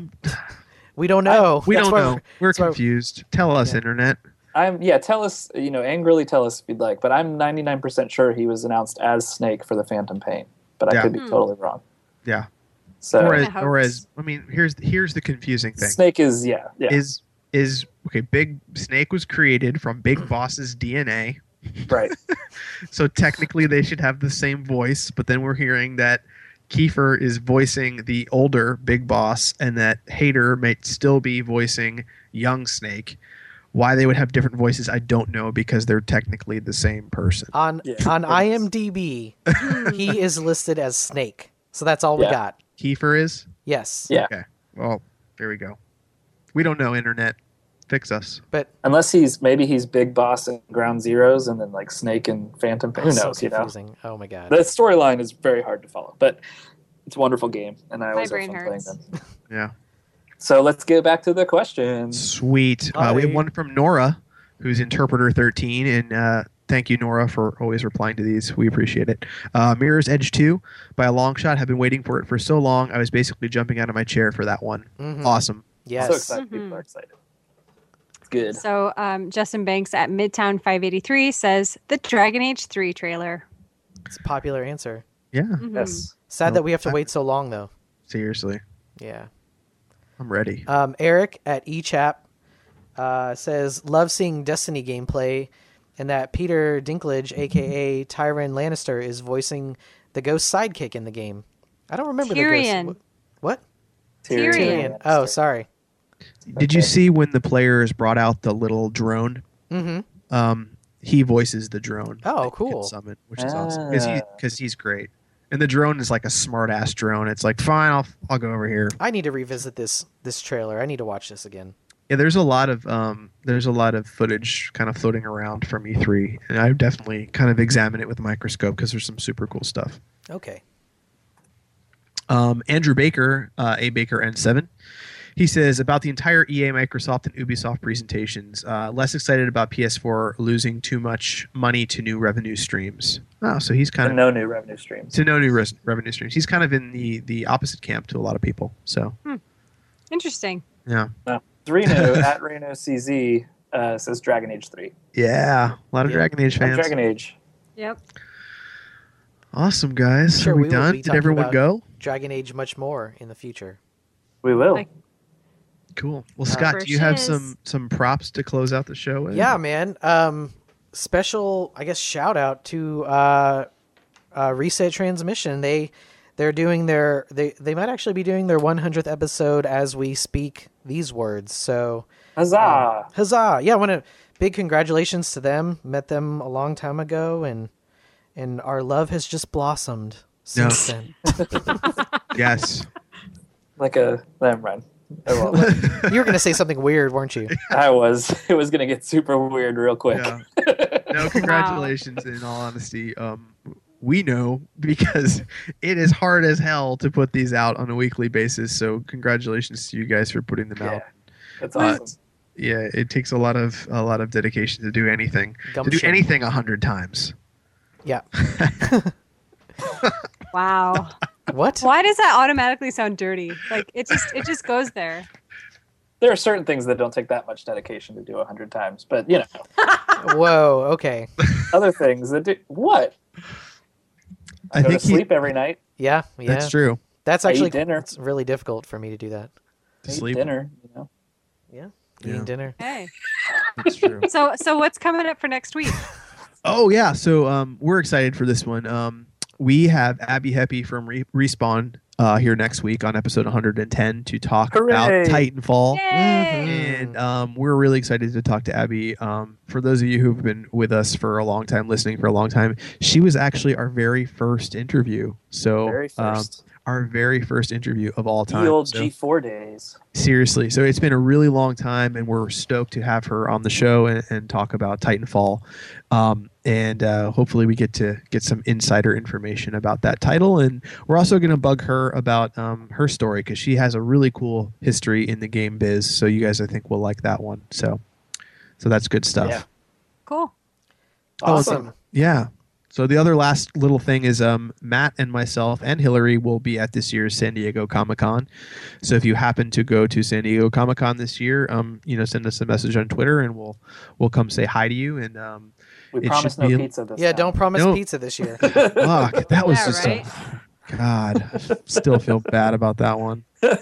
We don't know. We That's don't why know. We're that's why- confused. Tell us, Yeah. internet. Tell us, angrily tell us if you'd like, but I'm 99% sure he was announced as Snake for the Phantom Pain, but I Yeah. could be totally wrong. Yeah. So Or as, Kinda or hopes. as I mean, here's the confusing thing. Snake is yeah. Is okay. Big Snake was created from Big Boss's DNA, Right. so technically they should have the same voice. But then we're hearing that Kiefer is voicing the older Big Boss, and that Hader might still be voicing young Snake. Why they would have different voices, I don't know, because they're technically the same person. on Yeah. IMDb, he is listed as Snake. So that's all we Yeah. got. Kiefer is? Yes. Yeah. Okay. Well, there we go. We don't know, internet. Fix us. But Unless maybe he's Big Boss in Ground Zeroes and then like Snake and Phantom Pain. Who so knows, confusing. Oh my god. The storyline is very hard to follow, but it's a wonderful game, and I always have brain fun playing hurts. them. Yeah. So let's get back to the questions. Sweet. We have Hi. one from Nora, who's Interpreter 13, and thank you, Nora, for always replying to these. We appreciate it. Mirror's Edge 2, by a long shot. Have been waiting for it for so long. I was basically jumping out of my chair for that one. Mhm. Awesome. Yes. So excited. People are excited. It's good. So Justin Banks at Midtown 583 says the Dragon Age 3 trailer. It's a popular answer. Yeah, Mhm. Yes. Sad Nope. that we have to wait so long, though. seriously, Yeah. I'm ready. Eric at eChap says, love seeing Destiny gameplay, and that Peter Dinklage, a.k.a. Tyrion Lannister, is voicing the ghost sidekick in the game. I don't remember the Tyrion. ghost. What? Tyrion. Oh, sorry. Did you see when the players brought out the little drone? Mm-hmm. He voices the drone. Oh, that you can cool. Summon, which is awesome Ah. because he's great. And the drone is like a smart ass drone. It's like, fine, I'll go over here. I need to revisit this trailer. I need to watch this again. Yeah, there's a lot of footage kind of floating around from E3, and I definitely kind of examine it with a microscope because there's some super cool stuff. Okay. Andrew Baker, A Baker N7, he says about the entire EA, Microsoft, and Ubisoft presentations. Less excited about PS4 losing too much money to new revenue streams. Oh, so he's kind And of no new revenue streams. to no new revenue streams. He's kind of in the opposite camp to a lot of people. So Interesting. yeah, No. Reno at Reno CZ says Dragon Age 3. yeah, a lot of Yeah. Dragon Age fans. Dragon Age. Yep. Awesome, guys. Sure, Are we we will done? be Did talking everyone about- go? Dragon Age much more in the future. We will. Like- Cool. Well, Scott, do you have some props to close out the show with? Yeah, man. Special, I guess, shout out to Reset Transmission. They're doing they might actually be doing their 100th episode as we speak these words. So Huzzah! huzzah! Yeah, big congratulations to them. Met them a long time ago, and our love has just blossomed since then. Yes. Never mind. I won't. You were gonna say something weird, weren't you? I was. It was going to get super weird real quick. Yeah. No, congratulations. In all honesty, we know because it is hard as hell to put these out on a weekly basis. So congratulations to you guys for putting them out. That's awesome. Yeah, it takes a lot of dedication to do anything. To do Gumption. anything 100 times. Yeah. Wow. What? Why does that automatically sound dirty? Like it just goes there. There are certain things that don't take that much dedication to do 100 times, but Whoa. Okay. other things that do. What? I go to sleep every night. Yeah. That's true. That's I actually eat dinner. It's really difficult for me to do that. To Eat sleep. dinner. Yeah. Yeah. Eating dinner. Hey. That's true. So what's coming up for next week? Oh yeah, so we're excited for this one. We have Abby Heppy from Respawn here next week on episode 110 to talk about Hooray! Titanfall. Yay! And we're really excited to talk to Abby. For those of you who've been with us for a long time, listening for a long time, she was actually our very first interview. So Very first. our very first interview of all time. The old So- G4 days. Seriously. So it's been a really long time, and we're stoked to have her on the show and talk about Titanfall. And hopefully we get some insider information about that title. And we're also going to bug her about her story because she has a really cool history in the game biz. So you guys, I think, will like that one. So that's good stuff. Yeah. Cool. Awesome. Yeah. So the other last little thing is Matt and myself and Hillary will be at this year's San Diego Comic-Con. So if you happen to go to San Diego Comic-Con this year, send us a message on Twitter and we'll come say hi to you. And We It promise should no be- pizza this Yeah, time. don't promise No. pizza this year. fuck, that was Yeah, just right? God. I still feel bad about that one.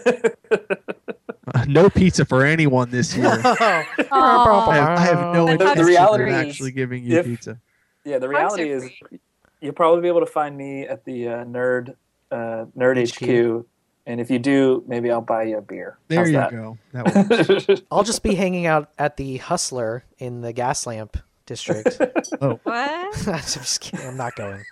No pizza for anyone this year. Aw. I have no The intention reality of is, actually giving you if- pizza. Yeah, the Hugs are reality is free. you'll probably be able to find me at the Nerd HQ. HQ. And if you do, maybe I'll buy you a beer. There How's you that? go. That works. I'll just be hanging out at the Hustler in the Gaslamp district. What? I'm just kidding. I'm not going.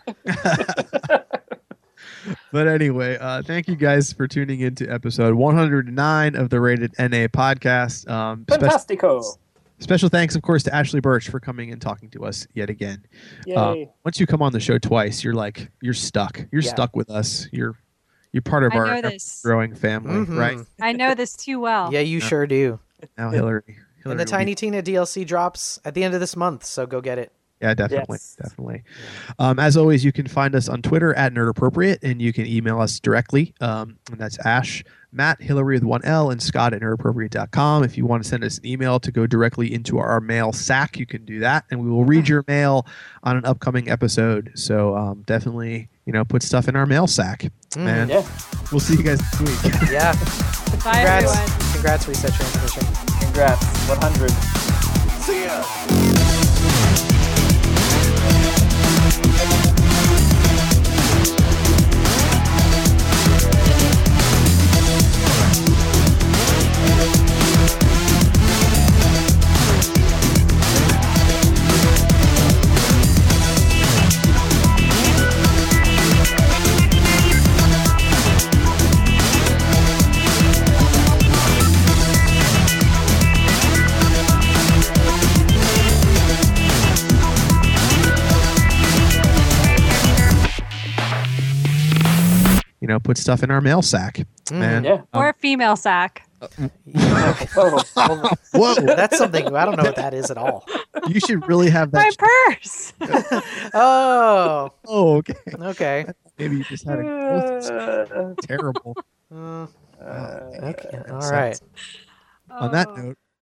But anyway, thank you guys for tuning in to episode 109 of the Rated NA podcast. Fantastico. Special thanks, of course, to Ashley Birch for coming and talking to us yet again. Yay. Once you come on the show twice, you're stuck. You're Yeah. stuck with us. You're part of I our know this. growing family, Mhm. right? I know this too well. Yeah, you sure do. Now, Hillary And the will be- Tiny Tina DLC drops at the end of this month, so go get it. Yeah, definitely, Yes. definitely. As always, you can find us on Twitter at NerdAppropriate, and you can email us directly. And that's Ash, Matt, Hillary with 1L, and Scott at nerdappropriate.com. If you want to send us an email to go directly into our mail sack, you can do that, and we will read your mail on an upcoming episode. So definitely, put stuff in our mail sack. And Yeah. we'll see you guys next week. Yeah. Bye, Congrats. everyone. Congrats, Reset Transmission. Congrats. 100. See ya. Put stuff in our mail sack. And Yeah. Or a female sack. Oh, whoa, That's something I don't know what that is at all. you should really have My that. purse. Oh, Oh, okay. okay. Maybe you just had a terrible. Okay. All So, right. On that note,